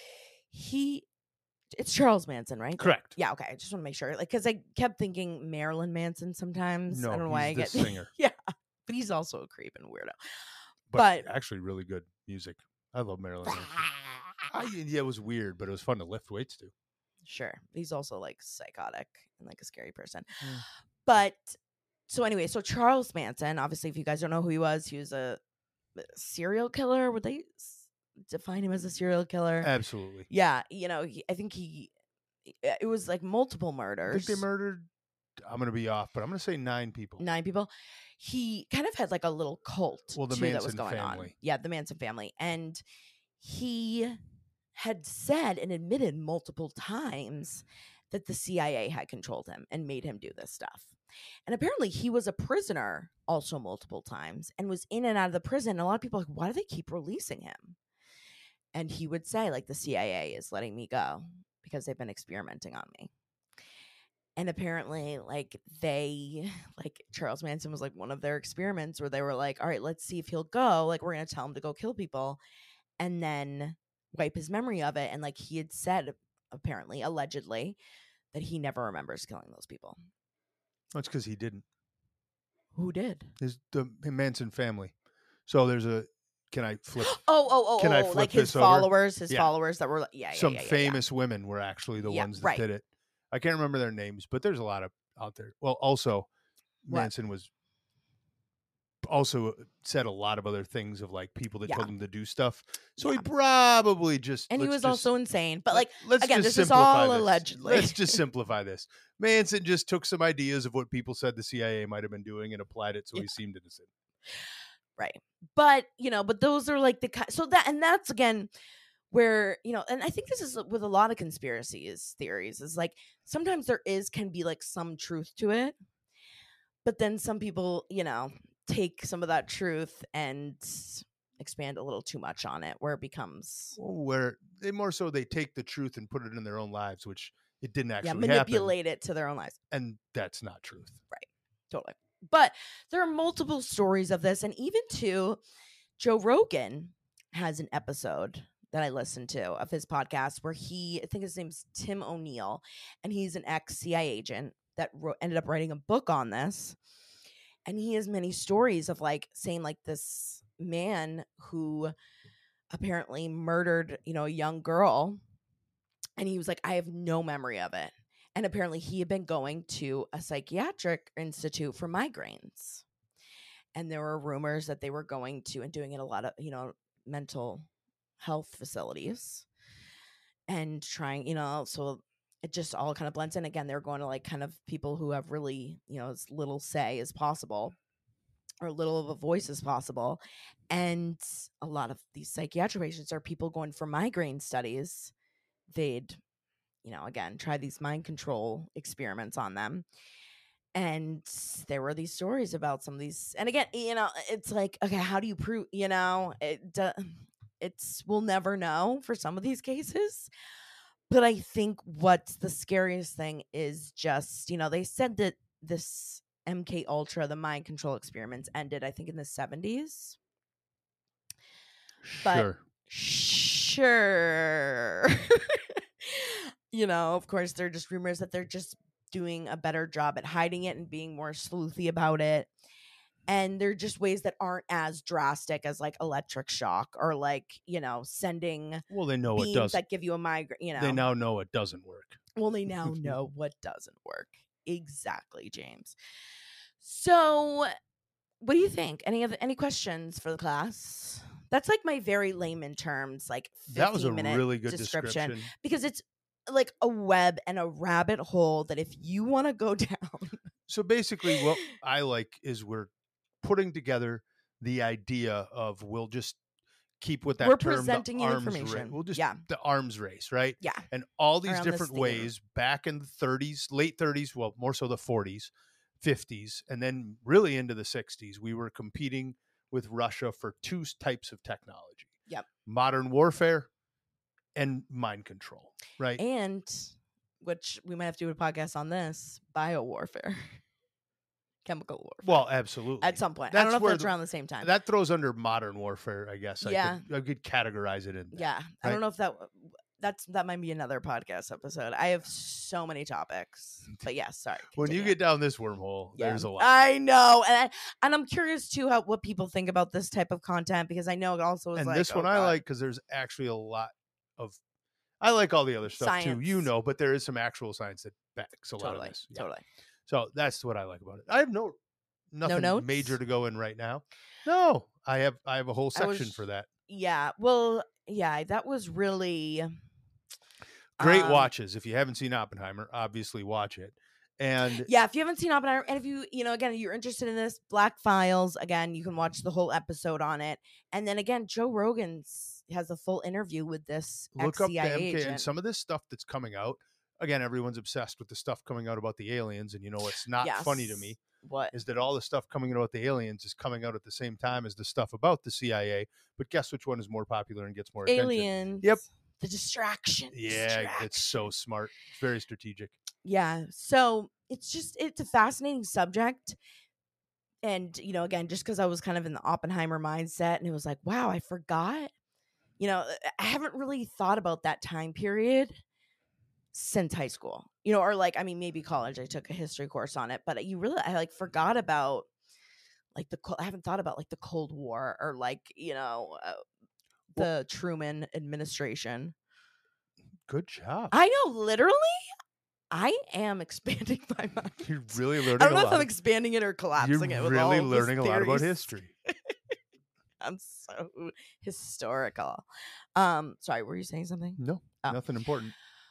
it's Charles Manson, right? Correct. Yeah, okay. I just want to make sure, like, because I kept thinking Marilyn Manson sometimes. No, I don't know why I get singer. Yeah, but he's also a creep and weirdo. But actually, really good music. I love Marilyn Manson. Yeah, it was weird, but it was fun to lift weights to. Sure. He's also like psychotic and like a scary person. But so anyway, so Charles Manson, obviously, if you guys don't know who he was a serial killer. Would they define him as a serial killer? Absolutely. Yeah. I think it was like multiple murders. I think they murdered, I'm going to be off, but I'm going to say 9 people. 9 people. He kind of had like a little cult the too, Manson that was going family. On. Yeah, the Manson family. And he had said and admitted multiple times that the CIA had controlled him and made him do this stuff. And apparently he was a prisoner also multiple times and was in and out of the prison. And a lot of people are like, why do they keep releasing him? And he would say, like, the CIA is letting me go because they've been experimenting on me. And apparently, Charles Manson was like one of their experiments where they were like, all right, let's see if he'll go. Like, we're going to tell him to go kill people and then wipe his memory of it. And like he had said, apparently, allegedly, that he never remembers killing those people. That's because he didn't. Who did? The Manson family. So there's a. Can I flip? Can I flip like his followers? Over? His followers that were some famous women were actually the ones that did it. I can't remember their names, but there's a lot of out there. Well, also Manson was also said a lot of other things of like people that told him to do stuff. So he probably just he was also insane. But like let's again, this is all allegedly. Let's just simplify this. Manson just took some ideas of what people said the CIA might have been doing and applied it so he seemed innocent. Right. But, but those are like that's again where, and I think this is with a lot of conspiracies theories is like sometimes there can be like some truth to it. But then some people, take some of that truth and expand a little too much on it where it becomes where they take the truth and put it in their own lives, which it didn't actually manipulate it to their own lives. And that's not truth. Right. Totally. But there are multiple stories of this. And even too, Joe Rogan has an episode that I listened to of his podcast where I think his name's Tim O'Neill, and he's an ex-CIA agent that ended up writing a book on this. And he has many stories of like saying like this man who apparently murdered, a young girl. And he was like, I have no memory of it. And apparently he had been going to a psychiatric institute for migraines. And there were rumors that they were going to and doing it a lot of, mental health facilities and trying, so it just all kind of blends in. Again, they're going to like kind of people who have really, as little say as possible or little of a voice as possible. And a lot of these psychiatric patients are people going for migraine studies. They'd, again, try these mind control experiments on them. And there were these stories about some of these. And again, it's like, okay, how do you prove, we'll never know for some of these cases. But I think what's the scariest thing is just, they said that this MK Ultra, the mind control experiments ended, I think, in the 70s. But sure. Of course, they're just rumors that they're just doing a better job at hiding it and being more sleuthy about it. And they're just ways that aren't as drastic as like electric shock or like, sending they know beams it does that give you a migraine, They now know it doesn't work. Well, they now know what doesn't work. Exactly, James. So what do you think? Any questions for the class That's like my very layman terms, like 15-minute really good description. Because it's like a web and a rabbit hole that if you want to go down. So basically what I like is we're putting together the idea of we'll just keep with that we're term, presenting you information. We'll just the arms race, right? Yeah. And all these different ways back in the 30s, late 30s, well, more so the 40s, 50s, and then really into the 60s, we were competing with Russia for two types of technology. Yep. Modern warfare and mind control, right? And which we might have to do a podcast on this, biowarfare. Chemical warfare. Well, absolutely. At some point. I don't know if that's around the same time. That throws under modern warfare, I guess. Yeah. I could categorize it in there. Yeah. Right? I don't know if that might be another podcast episode. I have so many topics. But yeah, sorry. When you get down this wormhole, there's a lot. I know. And I'm curious too what people think about this type of content, because I know it also is and this one I like because there's actually a lot of I like all the other stuff science. Too, but there is some actual science that backs a lot of this. Yeah. Totally. So that's what I like about it. I have nothing major to go in right now. No, I have a whole section for that. Yeah. Well, yeah, that was really great watches. If you haven't seen Oppenheimer, obviously watch it. And yeah, if you haven't seen Oppenheimer, and if you again, you're interested in this, Black Files, again, you can watch the whole episode on it. And then again, Joe Rogan has a full interview with this look up the MK agent. And some of this stuff that's coming out. Again, everyone's obsessed with the stuff coming out about the aliens, and what's not funny to me is that all the stuff coming out about the aliens is coming out at the same time as the stuff about the CIA. But guess which one is more popular and gets more attention? Aliens. Yep. The distraction. Yeah, it's so smart. It's very strategic. Yeah. So it's a fascinating subject. And, again, just because I was kind of in the Oppenheimer mindset, and it was like, wow, I forgot. I haven't really thought about that time period since high school, or maybe college. I took a history course on it, but I forgot about I haven't thought about the Cold War or the Truman administration. Good job. I know, literally, I am expanding my mind. You're really learning. I don't know if I'm expanding it or collapsing it. You're really learning a lot about history. I'm so historical. Sorry, were you saying something? No, nothing important.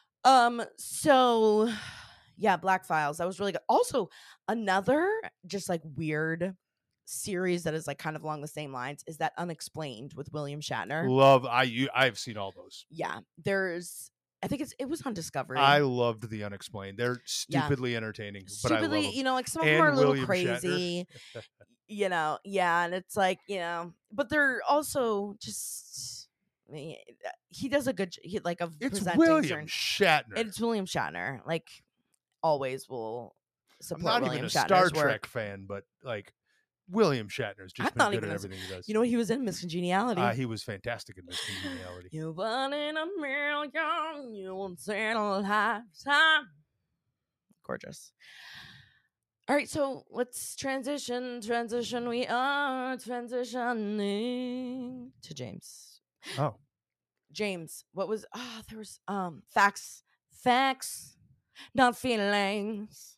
So yeah, Black Files. That was really good. Also, another just weird series that is kind of along the same lines is that Unexplained with William Shatner. I've seen all those. Yeah. I think it was on Discovery. I loved the Unexplained. They're stupidly entertaining. But I love them. Some of them are a little crazy. And it's but they're also just he does a good of it's presenting William Shatner. It's William Shatner. Always will support. I'm not William even a Shatner's Star work. Trek fan, but William Shatner's just been good at everything he does. He was in Miss Congeniality. He was fantastic in Miss Congeniality. You one in a million, you won't say a lifetime. Gorgeous. All right, so let's transition. We are transitioning to James. Oh. James, what was there was facts, not feelings.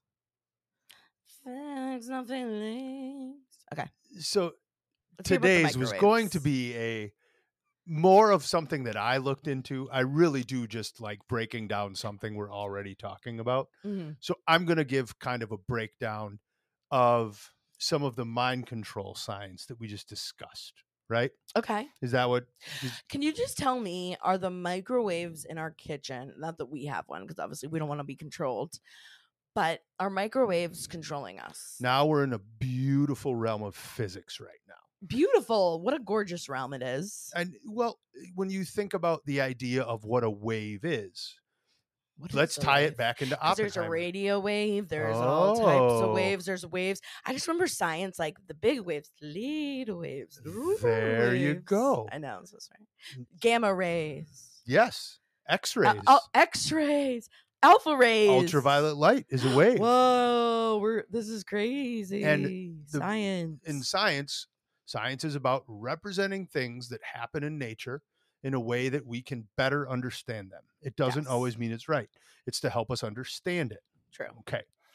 Facts, not feelings. Okay. So today's was going to be a more of something that I looked into. I really do just like breaking down something we're already talking about. Mm-hmm. So I'm going to give kind of a breakdown of some of the mind control science that we just discussed. Right? Okay. Is that what? Can you just tell me, are the microwaves in our kitchen, not that we have one, because obviously we don't want to be controlled, but are microwaves controlling us? Now we're in a beautiful realm of physics right now. Beautiful. What a gorgeous realm it is. And well, when you think about the idea of what a wave is, let's tie it back into Oppenheimer. There's a radio wave. There's all types of waves. There's waves. I just remember science, the big waves, lead waves. There waves. You go. I know. I'm so sorry. Gamma rays. Yes. X-rays. X-rays. Alpha rays. Ultraviolet light is a wave. Whoa. This is crazy. And science. In science is about representing things that happen in nature in a way that we can better understand them. It doesn't always mean it's right. It's to help us understand it. True. Okay. Truth.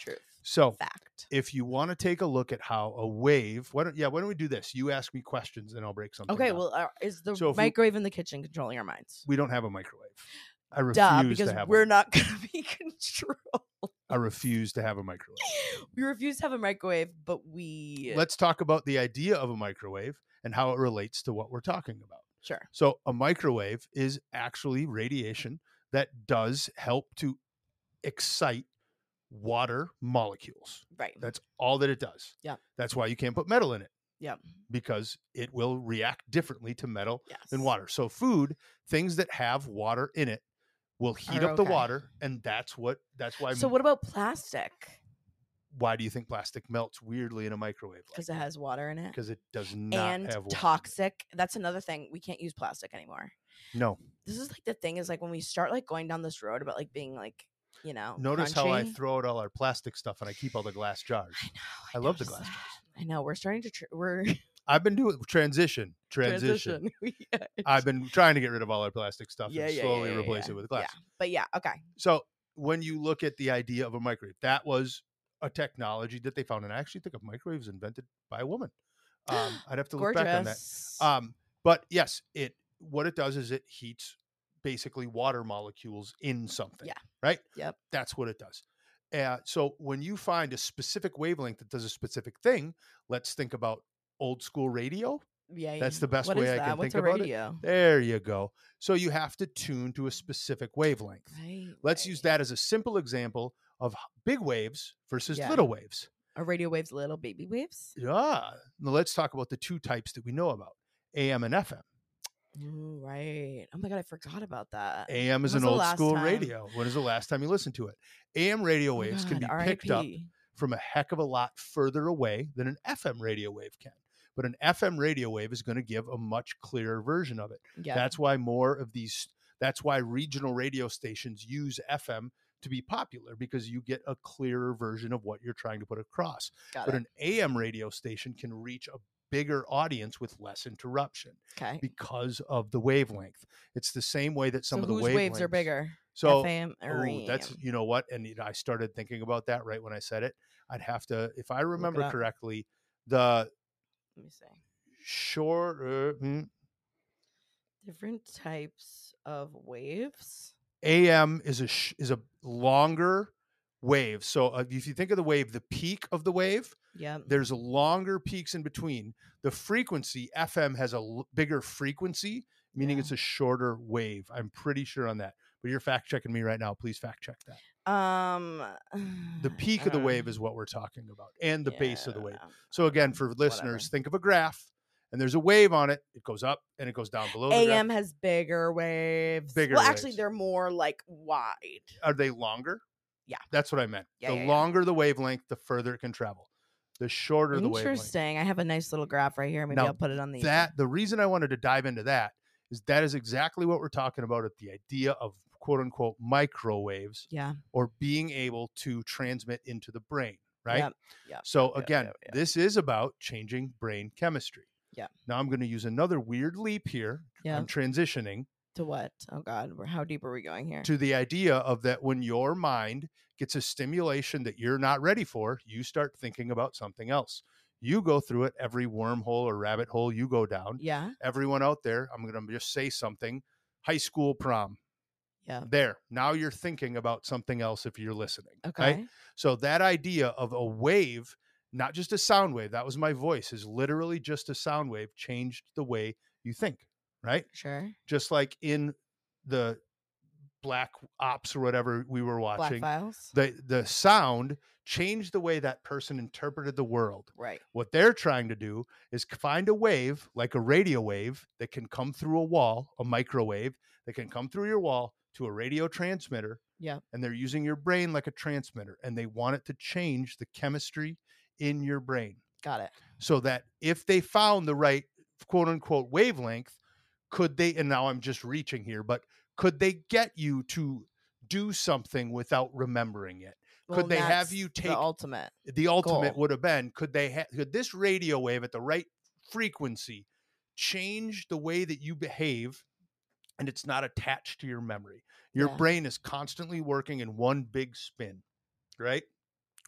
So fact. If you want to take a look at how a wave, why don't we do this? You ask me questions and I'll break something Okay, down. well, is the microwave in the kitchen controlling our minds? We don't have a microwave. I refuse because to have we're not going to be controlled. I refuse to have a microwave. We refuse to have a microwave, but Let's talk about the idea of a microwave and how it relates to what we're talking about. Sure. So a microwave is actually radiation that does help to excite water molecules. Right. That's all that it does. Yeah. That's why you can't put metal in it. Yeah. Because it will react differently to metal than water. So food, things that have water in it, will heat up the water, and that's why. So what about plastic? Why do you think plastic melts weirdly in a microwave? Because it has water in it. Because it does not have water. Toxic. That's another thing. We can't use plastic anymore. No. This is like the thing is like when we start like going down this road about like being like, Notice crunchy. how I throw out all our plastic stuff and I keep all the glass jars. I love the glass jars. I know. We're starting to I've been doing transition. I've been trying to get rid of all our plastic stuff and slowly replace it with glass. Yeah. But yeah, okay. So when you look at the idea of a microwave, that was a technology that they found, and I actually think a microwave was invented by a woman. I'd have to look back on that. But yes, what it does is it heats basically water molecules in something. Yeah. Right? Yep. That's what it does. So when you find a specific wavelength that does a specific thing, let's think about old school radio. Yeah. That's the best way I can think about it. There you go. So you have to tune to a specific wavelength. Let's use that as a simple example of big waves versus little waves. Are radio waves little baby waves? Yeah. Now let's talk about the two types that we know about, AM and FM. Ooh, right. Oh my God, I forgot about that. AM is an old school radio. When is the last time you listened to it? AM radio waves can be picked up from a heck of a lot further away than an FM radio wave can. But an FM radio wave is going to give a much clearer version of it. Yeah. That's why regional radio stations use FM to be popular, because you get a clearer version of what you're trying to put across. But an AM radio station can reach a bigger audience with less interruption because of the wavelength. It's the same way that some of the waves are bigger. So FM or AM? That's, you know what? And I started thinking about that right when I said it. I'd have to, if I remember correctly, let me see. Shorter. Different types of waves. AM is a longer wave. So if you think of the wave, the peak of the wave, there's longer peaks in between. The frequency, FM has a bigger frequency, meaning it's a shorter wave. I'm pretty sure on that. But you're fact checking me right now. Please fact check that. The peak of the wave is what we're talking about, and the base of the wave. So again, for listeners, think of a graph, and there's a wave on it. It goes up and it goes down below. AM has bigger waves. Actually, they're more like wide. Are they longer? Yeah. That's what I meant. The longer the wavelength, the further it can travel. The shorter the wavelength. Interesting. I have a nice little graph right here. Maybe I'll put it on the... The reason I wanted to dive into that is exactly what we're talking about at the idea of quote unquote microwaves. Yeah. Or being able to transmit into the brain, right? Yeah. So again, this is about changing brain chemistry. Yeah. Now I'm going to use another weird leap here. Yeah. I'm transitioning. To what? Oh God, how deep are we going here? To the idea of that when your mind gets a stimulation that you're not ready for, you start thinking about something else. You go through it, every wormhole or rabbit hole you go down. Yeah. Everyone out there, I'm going to just say something. High school prom. Yeah. There. Now you're thinking about something else if you're listening. Okay. Right? So that idea of a wave, not just a sound wave, that was my voice, is literally just a sound wave, changed the way you think. Right? Sure. Just like in the Black Ops or whatever we were watching, Black Files. The sound changed the way that person interpreted the world. Right. What they're trying to do is find a wave, like a radio wave, that can come through a wall, a microwave that can come through your wall to a radio transmitter. Yeah. And they're using your brain like a transmitter, and they want it to change the chemistry in your brain. Got it. So that if they found the right quote unquote wavelength, could they, and now I'm just reaching here, but could they get you to do something without remembering it? Could they have you take the ultimate? The ultimate would have been, could this radio wave at the right frequency change the way that you behave, and it's not attached to your memory? Your brain is constantly working in one big spin, right?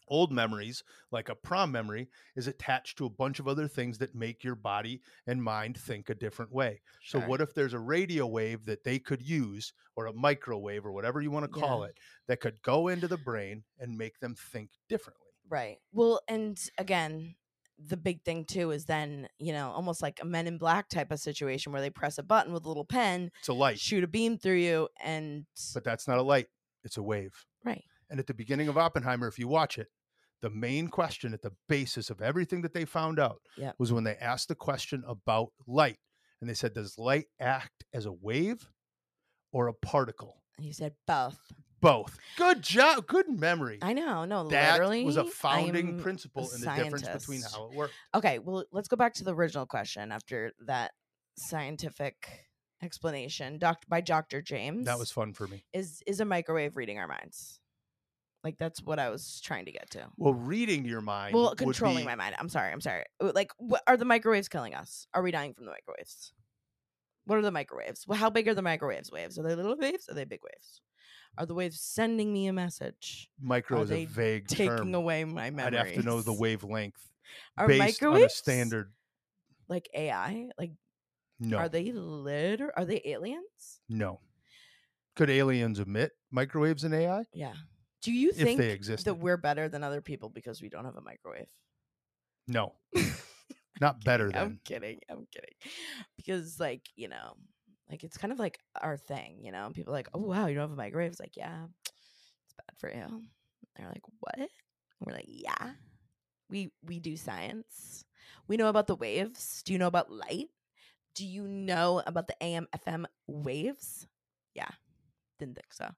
Old memories, like a prom memory, is attached to a bunch of other things that make your body and mind think a different way. Sure. So what if there's a radio wave that they could use, or a microwave, or whatever you want to call it, that could go into the brain and make them think differently? Right. Well, and again, the big thing too is then, almost like a Men in Black type of situation where they press a button with a little pen. It's a light. Shoot a beam through you, but that's not a light. It's a wave. Right. And at the beginning of Oppenheimer, if you watch it, the main question at the basis of everything that they found out was when they asked the question about light. And they said, does light act as a wave or a particle? And he said both. Both. Good job. Good memory. I know. No, that literally was a founding principle in the difference between how it worked. Okay, well, let's go back to the original question after that scientific explanation by Dr. James. That was fun for me. Is a microwave reading our minds? Like, that's what I was trying to get to. Well, reading your mind. Well, controlling my mind. I'm sorry. Like, what are the microwaves killing us? Are we dying from the microwaves? What are the microwaves? Well, how big are the microwaves? Waves? Are they little waves? Are they big waves? Are the waves sending me a message? Micro is a vague term. Taking away my memories. I'd have to know the wavelength. Are based microwaves on a standard? Like AI? Like, no. Are they Are they aliens? No. Could aliens emit microwaves in AI? Yeah. Do you think they existed, that we're better than other people because we don't have a microwave? No. Not better than. I'm kidding. Because, like, it's kind of like our thing, People are like, oh, wow, you don't have a microwave? It's like, yeah, it's bad for you. And they're like, what? And we're like, yeah. We do science. We know about the waves. Do you know about light? Do you know about the AM, FM waves? Yeah. Didn't think so.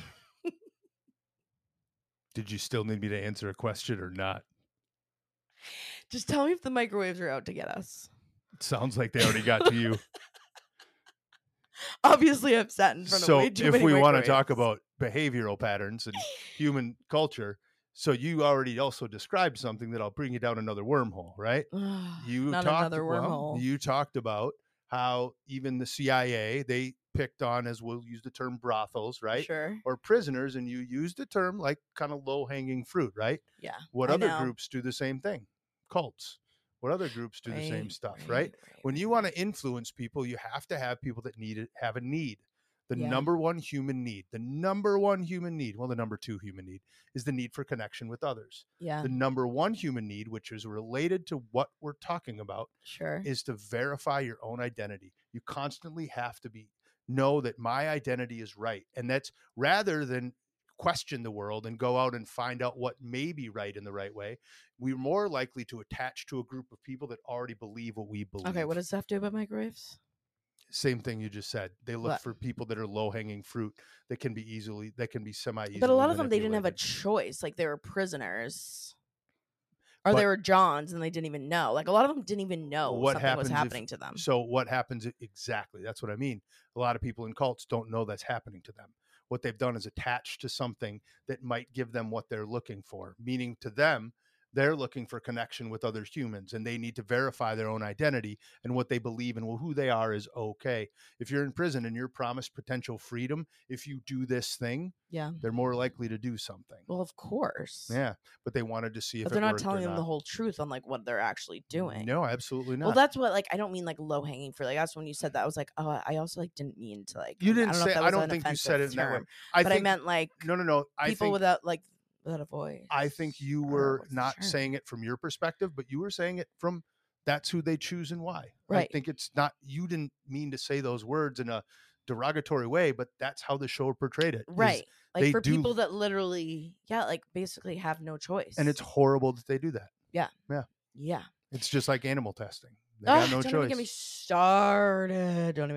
Did you still need me to answer a question or not? Just tell me if the microwaves are out to get us. It sounds like they already got to you. Obviously, I've sat in front of way too many if we want to talk about behavioral patterns and human culture, so you already also described something that I'll bring you down another wormhole, right? Another wormhole. You talked about how even the CIA, they picked on, as we'll use the term, brothels, right? Sure. Or prisoners, and you used the term like kind of low-hanging fruit, right? Yeah. What other groups do the same thing? Cults. What other groups do the same stuff, right? When you want to influence people, you have to have people that have a need. The number one human need, well, the number two human need is the need for connection with others. Yeah. The number one human need, which is related to what we're talking about, sure, is to verify your own identity. You constantly have to know that my identity is right. And that's rather than question the world and go out and find out what may be right in the right way, we're more likely to attach to a group of people that already believe what we believe. Okay, what does that have to do about microwaves? Same thing you just said. They look for people that are low-hanging fruit that can be semi-easily. But a lot of them, they didn't have a choice. Like, they were prisoners. Or they were Johns and they didn't even know. Like, a lot of them didn't even know something was happening to them. So what happens exactly? That's what I mean. A lot of people in cults don't know that's happening to them. What they've done is attached to something that might give them what they're looking for, meaning to them, they're looking for connection with other humans, and they need to verify their own identity and what they believe and who they are is okay. If you're in prison and you're promised potential freedom, if you do this thing, they're more likely to do something. Well, of course. Yeah, but they wanted to see if but they're not telling them the whole truth on like what they're actually doing. No, absolutely not. Well, that's what I don't mean like low hanging fruit. Like that's when you said that I was like, oh, I also didn't mean to You didn't say. I don't think you said it in that way. I meant like no. People without without a voice. I think you were not saying it from your perspective, but you were saying it from that's who they choose and why. Right. I think it's not, you didn't mean to say those words in a derogatory way, but that's how the show portrayed it. Right. Like for people that literally, basically have no choice. And it's horrible that they do that. Yeah. Yeah. Yeah. It's just like animal testing. They got no choice. Don't even get me started. So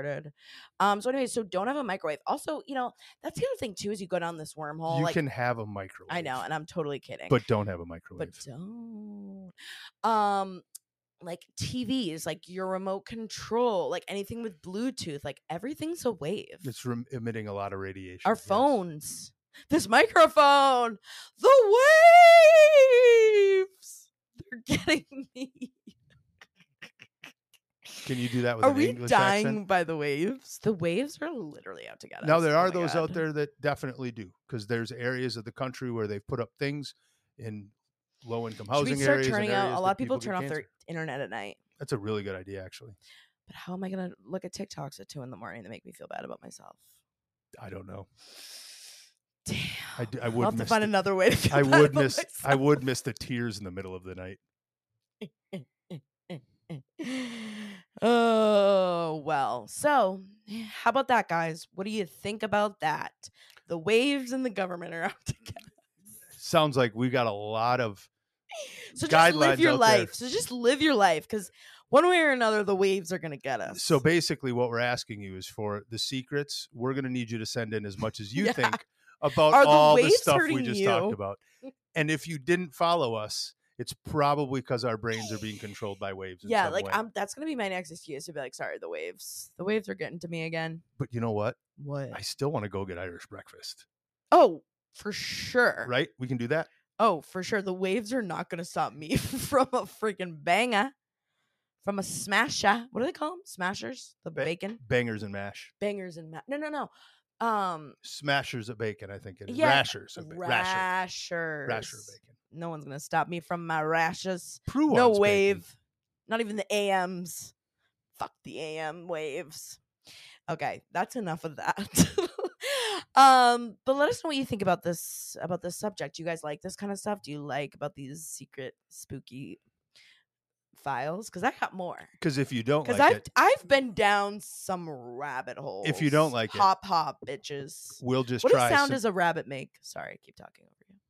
anyway, so don't have a microwave. Also, that's the other thing too, is you go down this wormhole. You can have a microwave. I know, and I'm totally kidding. But don't have a microwave. But don't. Like TVs, like your remote control, like anything with Bluetooth, like everything's a wave. It's emitting a lot of radiation. Our phones, this microphone, the waves, they're getting me. Can you do that with an English accent? Are we dying by the waves? The waves are literally out to get us. Now, there are those out there that definitely do, because there's areas of the country where they've put up things in low-income housing Should we start areas. Turning out a lot of people turn off their internet at night. That's a really good idea, actually. But how am I going to look at TikToks at 2 a.m. that make me feel bad about myself? I don't know. Damn. I would have to find another way to feel I bad would about miss. myself. I would miss the tears in the middle of the night. Oh, well. So, how about that, guys? What do you think about that? The waves and the government are out together. Sounds like we got a lot of so guidelines just live your out life. there. So just live your life, because one way or another, the waves are going to get us. So basically, what we're asking you is for the secrets. We're going to need you to send in as much as you think about all the stuff we just talked about. And if you didn't follow us, it's probably because our brains are being controlled by waves. Yeah, like that's gonna be my next excuse to be like, sorry, the waves are getting to me again. But you know what? What? I still want to go get Irish breakfast. Oh, for sure. Right? We can do that. Oh, for sure. The waves are not gonna stop me from a freaking banger, from a smasher. What do they call them? Smashers? The bacon? Bangers and mash. Bangers and mash. No. Smashers of bacon, I think it is. Yeah, Rashers of bacon. Rasher bacon. No one's gonna stop me from my rashes. Prue no wave. Bacon. Not even the AMs. Fuck the AM waves. Okay, that's enough of that. But let us know what you think about this subject. Do you guys like this kind of stuff? Do you like about these secret spooky files? Because I got more. Because if you don't like it, I've been down some rabbit holes. If you don't like hop bitches. We'll just what try. What sound does a rabbit make? Sorry, I keep talking over you.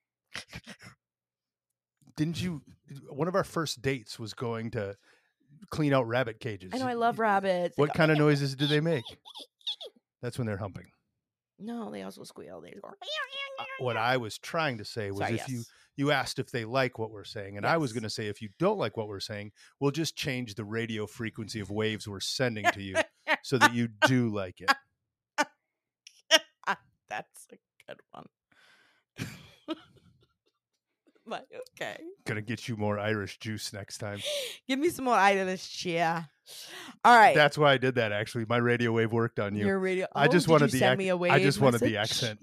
Didn't you? One of our first dates was going to clean out rabbit cages. I know, I love rabbits. What kind of noises do they make? That's when they're humping. No, they also squeal. They go. What I was trying to say was, you asked if they like what we're saying, and I was going to say, if you don't like what we're saying, we'll just change the radio frequency of waves we're sending to you so that you do like it. That's a good one. Okay. Gonna get you more Irish juice next time. Give me some more Irish cheer. All right. That's why I did that. Actually, my radio wave worked on you. Your radio. I just wanted the. I just wanted the accent.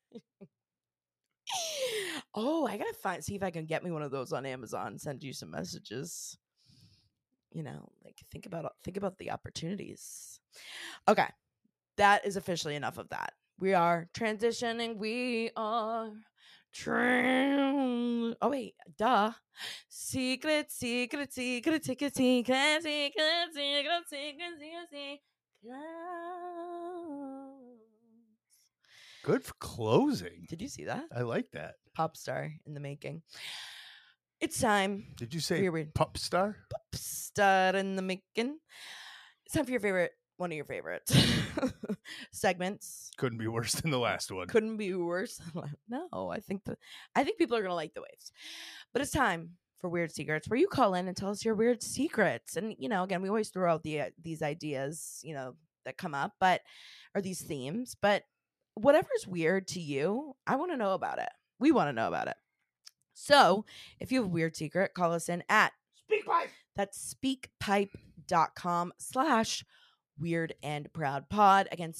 Oh, I gotta see if I can get me one of those on Amazon. Send you some messages. You know, like think about the opportunities. Okay, that is officially enough of that. We are transitioning. Oh wait, duh. Secret. Good for closing. Did you see that? I like that. Pop star in the making. It's time. Did you say pop star? Pop star in the making. It's time for one of your favorite segments. Couldn't be worse than the last one. Couldn't be worse. No, I think people are gonna like the waves. But it's time for Weird Secrets, where you call in and tell us your weird secrets. And again, we always throw out these ideas, that come up, or these themes. But whatever's weird to you, I want to know about it. We want to know about it. So if you have a weird secret, call us in at SpeakPipe. That's speakpipe.com/weird and proud pod. Again,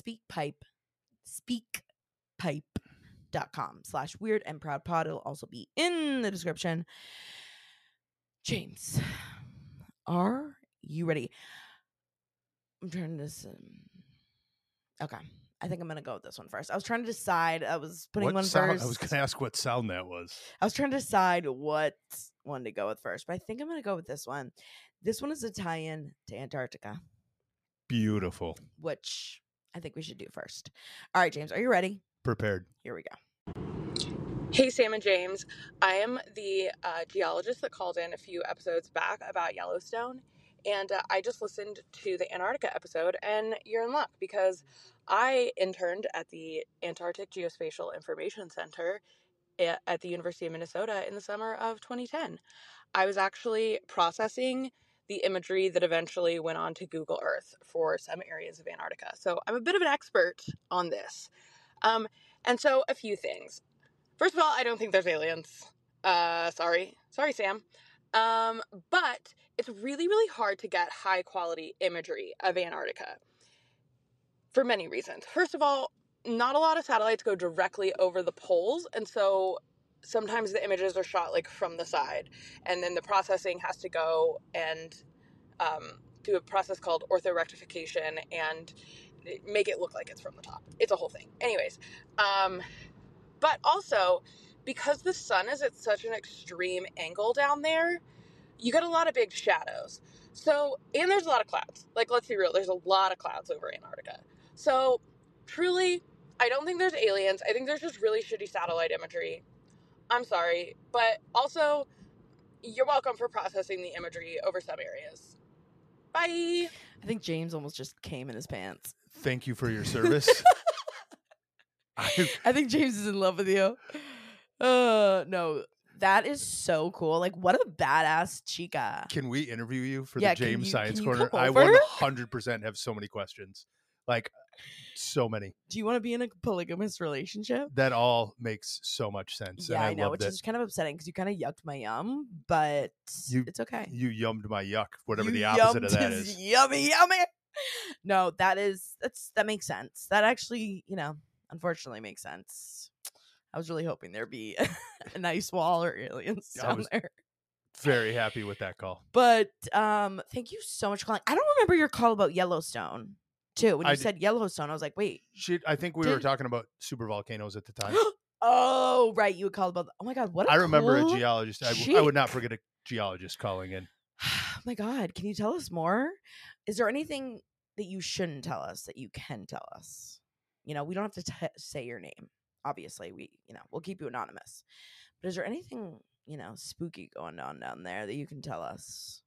speakpipe.com/weird and proud pod. It'll also be in the description. James, are you ready? I'm trying this. Okay. I think I'm going to go with this one first. I was trying to decide. I was putting one first. I was going to ask what sound that was. I was trying to decide what one to go with first, but I think I'm going to go with this one. This one is a tie-in to Antarctica. Beautiful. Which I think we should do first. All right, James, are you ready? Prepared. Here we go. Hey, Sam and James. I am the geologist that called in a few episodes back about Yellowstone. And I just listened to the Antarctica episode, and you're in luck because I interned at the Antarctic Geospatial Information Center at the University of Minnesota in the summer of 2010. I was actually processing the imagery that eventually went on to Google Earth for some areas of Antarctica. So I'm a bit of an expert on this. And so a few things. First of all, I don't think there's aliens. Sorry, Sam. But it's really, really hard to get high quality imagery of Antarctica for many reasons. First of all, not a lot of satellites go directly over the poles. And so sometimes the images are shot like from the side, and then the processing has to go and do a process called orthorectification and make it look like it's from the top. It's a whole thing. Anyways, but also because the sun is at such an extreme angle down there, you get a lot of big shadows. So, and there's a lot of clouds. Like, let's be real, there's a lot of clouds over Antarctica. So, truly, I don't think there's aliens. I think there's just really shitty satellite imagery. I'm sorry. But also, you're welcome for processing the imagery over some areas. Bye. I think James almost just came in his pants. Thank you for your service. I think James is in love with you. No, that is so cool. Like, what a badass chica. Can we interview you for the James Science Corner? I 100% have so many questions. Like, so many. Do you want to be in a polygamous relationship? That all makes so much sense. Yeah, and I know, which is kind of upsetting because you kind of yucked my yum, but it's okay. You yummed my yuck, whatever the opposite of that is. Yummy. No, that makes sense. That actually, unfortunately makes sense. I was really hoping there'd be a nice wall or aliens down there. Very happy with that call. But thank you so much for calling. I don't remember your call about Yellowstone, too. When you said Yellowstone, I was like, wait. I think we were talking about super volcanoes at the time. Oh, right. You would call about, oh my God, what a I remember cool a geologist. I would not forget a geologist calling in. Oh my God. Can you tell us more? Is there anything that you shouldn't tell us that you can tell us? We don't have to say your name. Obviously, we'll keep you anonymous. But is there anything, spooky going on down there that you can tell us?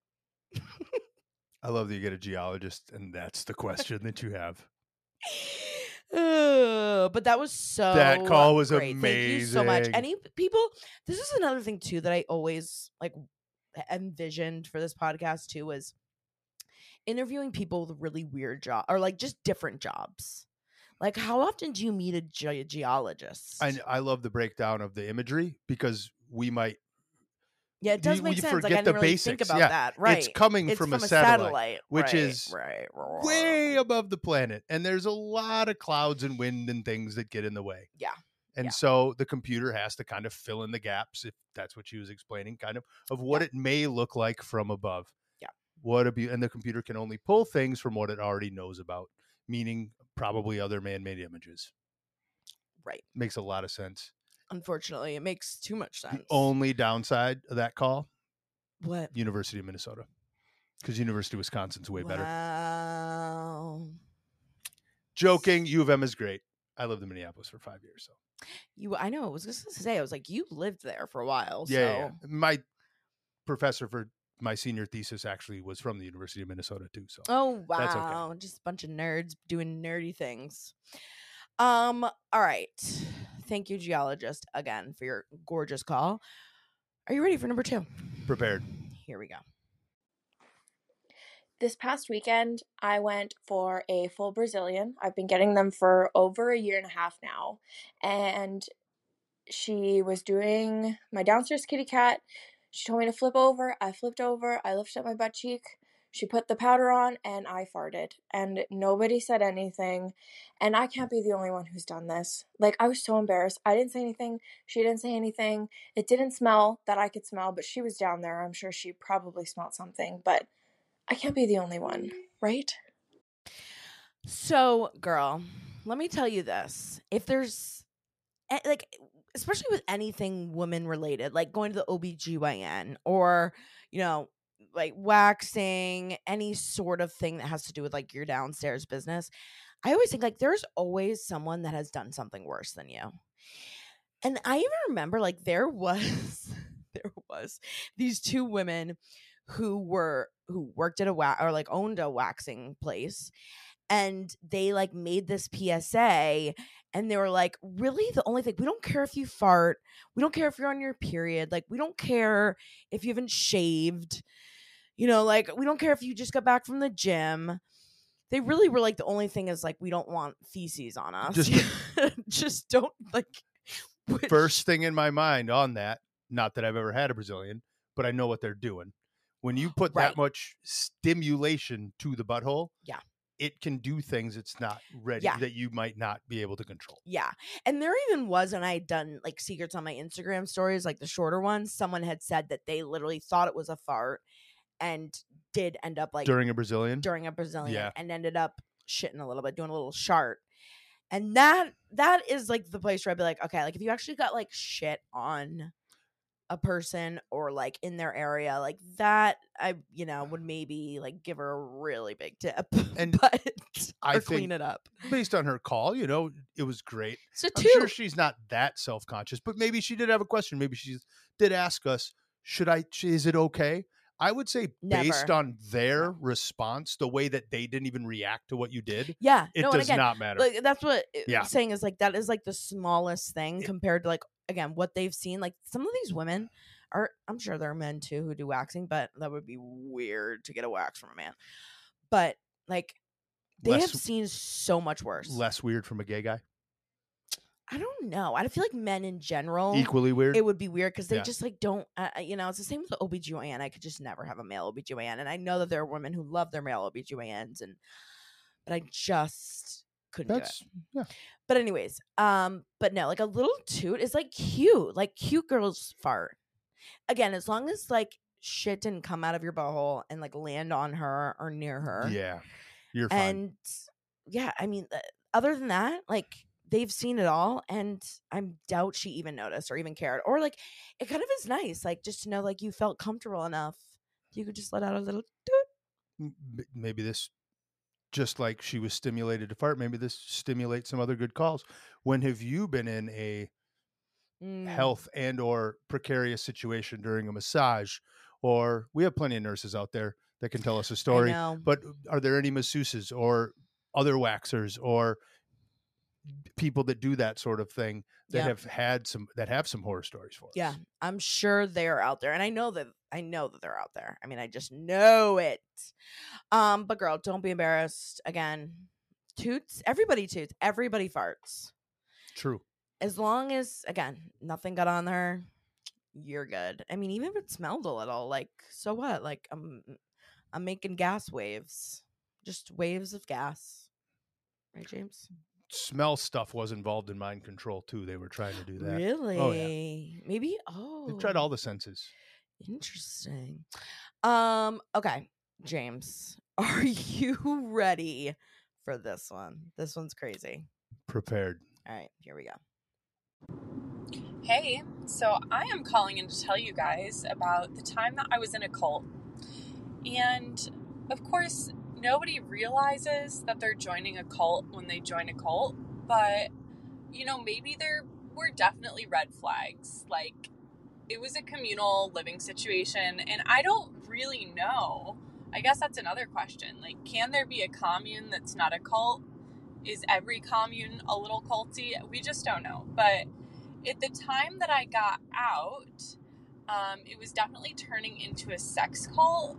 I love that you get a geologist, and that's the question that you have. But that was that call was great. Amazing. Thank you so much. Any people? This is another thing too that I always envisioned for this podcast too, was interviewing people with really weird jobs or just different jobs. Like, how often do you meet a geologist? I love the breakdown of the imagery because we might. Yeah, it does make sense. Forget I didn't the really basics. think about that. Right. It's coming from a satellite, which is way above the planet. And there's a lot of clouds and wind and things that get in the way. Yeah. And so the computer has to kind of fill in the gaps, if that's what she was explaining, kind of what it may look like from above. Yeah. And the computer can only pull things from what it already knows about, meaning probably other man-made images. Right. Makes a lot of sense. Unfortunately, it makes too much sense. The only downside of that call? What? University of Minnesota. Because University of Wisconsin's way better. Wow. Joking. U of M is great. I lived in Minneapolis for 5 years. So I know. I was just going to say, I was like, you lived there for a while. Yeah. My professor for my senior thesis actually was from the University of Minnesota too. So wow. That's okay. Just a bunch of nerds doing nerdy things. All right. Thank you, geologist, again for your gorgeous call. Are you ready for number 2? Prepared. Here we go. This past weekend, I went for a full Brazilian. I've been getting them for over 1.5 years now. And she was doing my downstairs kitty cat. She told me to flip over. I flipped over. I lifted up my butt cheek. She put the powder on, and I farted. And nobody said anything. And I can't be the only one who's done this. I was so embarrassed. I didn't say anything. She didn't say anything. It didn't smell that I could smell, but she was down there. I'm sure she probably smelled something. But I can't be the only one, right? So, girl, let me tell you this. If there's, especially with anything woman related, like going to the OBGYN or, waxing, any sort of thing that has to do with your downstairs business, I always think there's always someone that has done something worse than you. And I even remember there was these 2 women who worked at owned a waxing place, and they made this PSA, and they were like, really, the only thing, we don't care if you fart, we don't care if you're on your period, we don't care if you haven't shaved, we don't care if you just got back from the gym. They really were the only thing is we don't want feces on us. Just don't First thing in my mind on that, not that I've ever had a Brazilian, but I know what they're doing. When you put that much stimulation to the butthole, it can do things it's not ready that you might not be able to control. Yeah. And there even was, when I had done like secrets on my Instagram stories, like the shorter ones, someone had said that they literally thought it was a fart and did end up like during a Brazilian and ended up shitting a little bit, doing a little shart. And that is like the place where I'd be like, okay, like if you actually got like shit on a person or like in their area like that, I would maybe like give her a really big tip and or clean it up. Based on her call, it was great. I'm sure she's not that self-conscious, but maybe she did have a question. Maybe she did ask us, is it okay? I would say based on their response, the way that they didn't even react to what you did, it does not matter. Like that's what I'm saying is like that is like the smallest thing compared to like, again, what they've seen. Like some of these women I'm sure there are men too who do waxing, but that would be weird to get a wax from a man. But like they have seen so much worse. Less weird from a gay guy? I don't know. I feel like men in general equally weird. It would be weird because they just like don't, it's the same with the OBGYN. I could just never have a male OBGYN. And I know that there are women who love their male OBGYNs, but I just couldn't do it. Yeah. But anyways, but no, like a little toot is like cute. Like cute girls fart. Again, as long as like shit didn't come out of your butthole and like land on her or near her. Yeah. You're fine. And yeah, I mean, other than that, like they've seen it all, and I doubt she even noticed or even cared. Or like it kind of is nice, like just to know like you felt comfortable enough you could just let out a little toot. Maybe this, just like she was stimulated to fart, maybe this stimulates some other good calls. When have you been in a health and or precarious situation during a massage? Or we have plenty of nurses out there that can tell us a story, but are there any masseuses or other waxers or people that do that sort of thing that have some horror stories for us? Yeah, I'm sure they're out there, and I know that they're out there. I mean, I just know it. But girl, don't be embarrassed. Again, toots. Everybody toots. Everybody farts. True. As long as, again, nothing got on there, you're good. I mean, even if it smelled a little, like, so what? Like, I'm making gas waves, just waves of gas, right, James? Smell stuff was involved in mind control too. They were trying to do that. Really? Oh, yeah. Maybe. They've tried all the senses. Interesting. Okay, James, are you ready for this one? This one's crazy. Prepared. All right, here we go. Hey, so I am calling in to tell you guys about the time that I was in a cult. And of course, nobody realizes that they're joining a cult when they join a cult, but, maybe there were definitely red flags. Like, it was a communal living situation, and I don't really know. I guess that's another question. Like, can there be a commune that's not a cult? Is every commune a little culty? We just don't know. But at the time that I got out, it was definitely turning into a sex cult.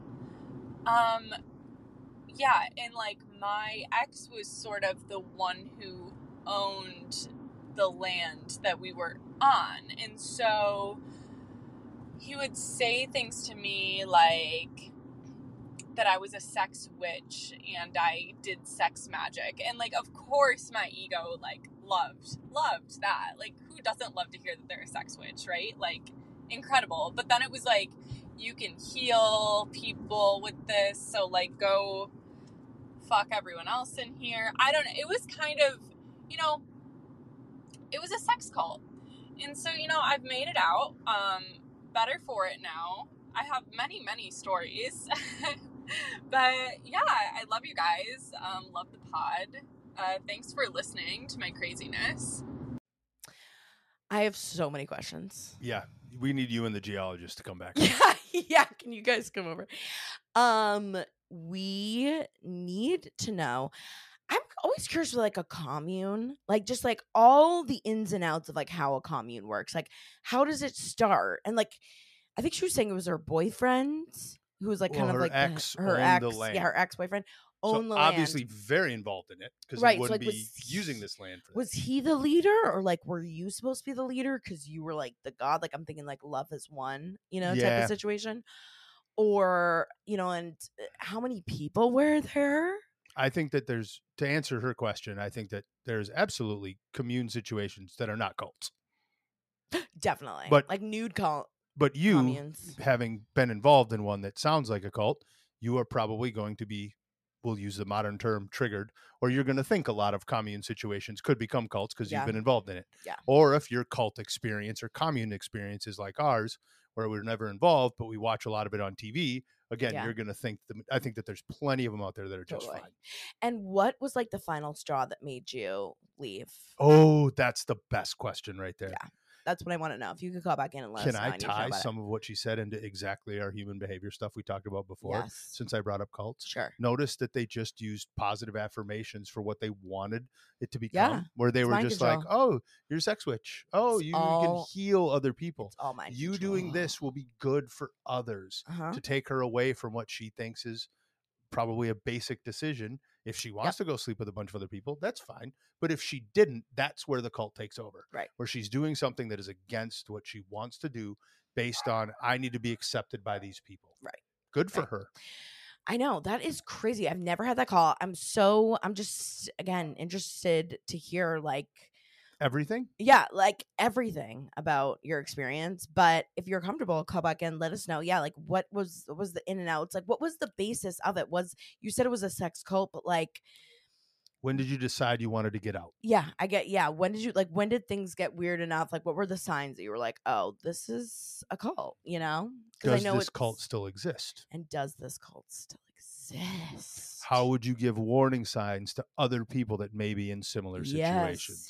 Yeah, and like my ex was sort of the one who owned the land that we were on. And so he would say things to me like that I was a sex witch and I did sex magic. And like, of course my ego like loved that. Like, who doesn't love to hear that they're a sex witch, right? Like, incredible. But then it was like, you can heal people with this, so like go fuck everyone else in here. I don't know. It was kind of, it was a sex cult. And so, I've made it out. Better for it now. I have many, many stories. But yeah, I love you guys. Love the pod. Thanks for listening to my craziness. I have so many questions. Yeah. We need you and the geologist to come back. Yeah. Can you guys come over? We need to know. I'm always curious with like a commune, like just like all the ins and outs of like how a commune works. Like, how does it start? And like, I think she was saying it was her boyfriend who was like kind of like her ex, her ex-boyfriend owned the land. Obviously very involved in it because he wouldn't be using this land for that. Was he the leader, or like were you supposed to be the leader because you were like the god? Like, I'm thinking like love is one, type of situation. Or, and how many people were there? I think that to answer her question, I think that there's absolutely commune situations that are not cults. Definitely. But like nude cult. But you, communes. Having been involved in one that sounds like a cult, you are probably going to be, we'll use the modern term, triggered, or you're going to think a lot of commune situations could become cults because you've been involved in it. Yeah. Or if your cult experience or commune experience is like ours, where we're never involved, but we watch a lot of it on TV, again, you're going to think, I think that there's plenty of them out there that are just fine. And what was like the final straw that made you leave? Oh, that's the best question right there. Yeah. That's what I want to know. If you could call back in and let us know. Can I tie some of what she said into exactly our human behavior stuff we talked about before? Yes. Since I brought up cults. Sure. Notice that they just used positive affirmations for what they wanted it to become. Where they were just control. Like, oh, you're a sex witch. Oh, you can heal other people. It's all mind you control. Doing this will be good for others. To take her away from what she thinks is probably a basic decision. If she wants to go sleep with a bunch of other people, that's fine. But if she didn't, that's where the cult takes over. Right. Where she's doing something that is against what she wants to do based on, I need to be accepted by these people. Right. Good for her. I know. That is crazy. I've never had that call. I'm just, again, interested to hear like everything. Yeah, like everything about your experience. But if you're comfortable, call back and let us know. Yeah, like what was the in and outs? Like what was the basis of it? You said it was a sex cult, but like when did you decide you wanted to get out? Yeah, when did things get weird enough? Like what were the signs that you were like, oh, this is a cult, you know? Does this cult still exist? And does this cult still exist? How would you give warning signs to other people that may be in similar situations?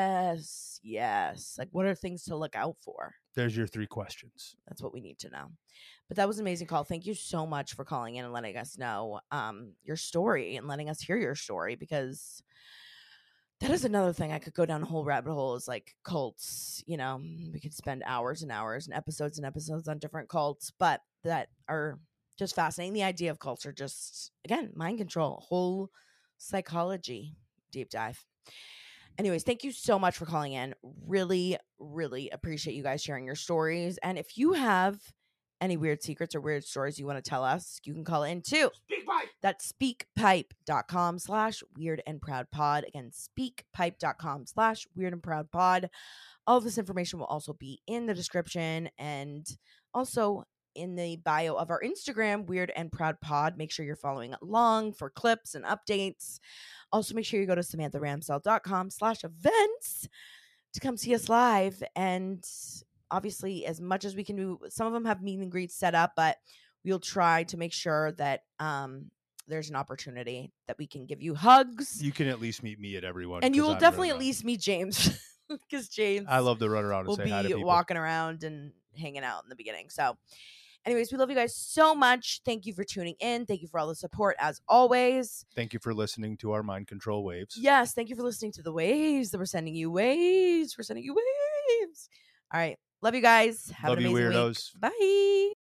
Yes. Like what are things to look out for? There's your 3 questions. That's what we need to know. But that was an amazing call. Thank you so much for calling in and letting us know your story and letting us hear your story, because that is another thing. I could go down a whole rabbit hole is like cults, you know, we could spend hours and hours and episodes on different cults, but that are just fascinating. The idea of cults are just, again, mind control, whole psychology deep dive. Anyways, thank you so much for calling in. Really, really appreciate you guys sharing your stories. And if you have any weird secrets or weird stories you want to tell us, you can call in too. SpeakPipe. That's speakpipe.com/weirdandproudpod. Again, speakpipe.com/weirdandproudpod. All of this information will also be in the description and also in the bio of our Instagram, Weird and Proud Pod. Make sure you're following along for clips and updates. Also, make sure you go to SamanthaRamsell.com/events to come see us live. And obviously, as much as we can do, some of them have meet and greets set up, but we'll try to make sure that there's an opportunity that we can give you hugs. You can at least meet me at everyone. And you will definitely at least meet James, because James, I love to run around and say hi to people. Will be walking around and hanging out in the beginning. So anyways, we love you guys so much. Thank you for tuning in. Thank you for all the support as always. Thank you for listening to our mind control waves. Yes, thank you for listening to the waves that we're sending you waves. All right. Love you guys. Have an amazing week. Love you, weirdos. Bye.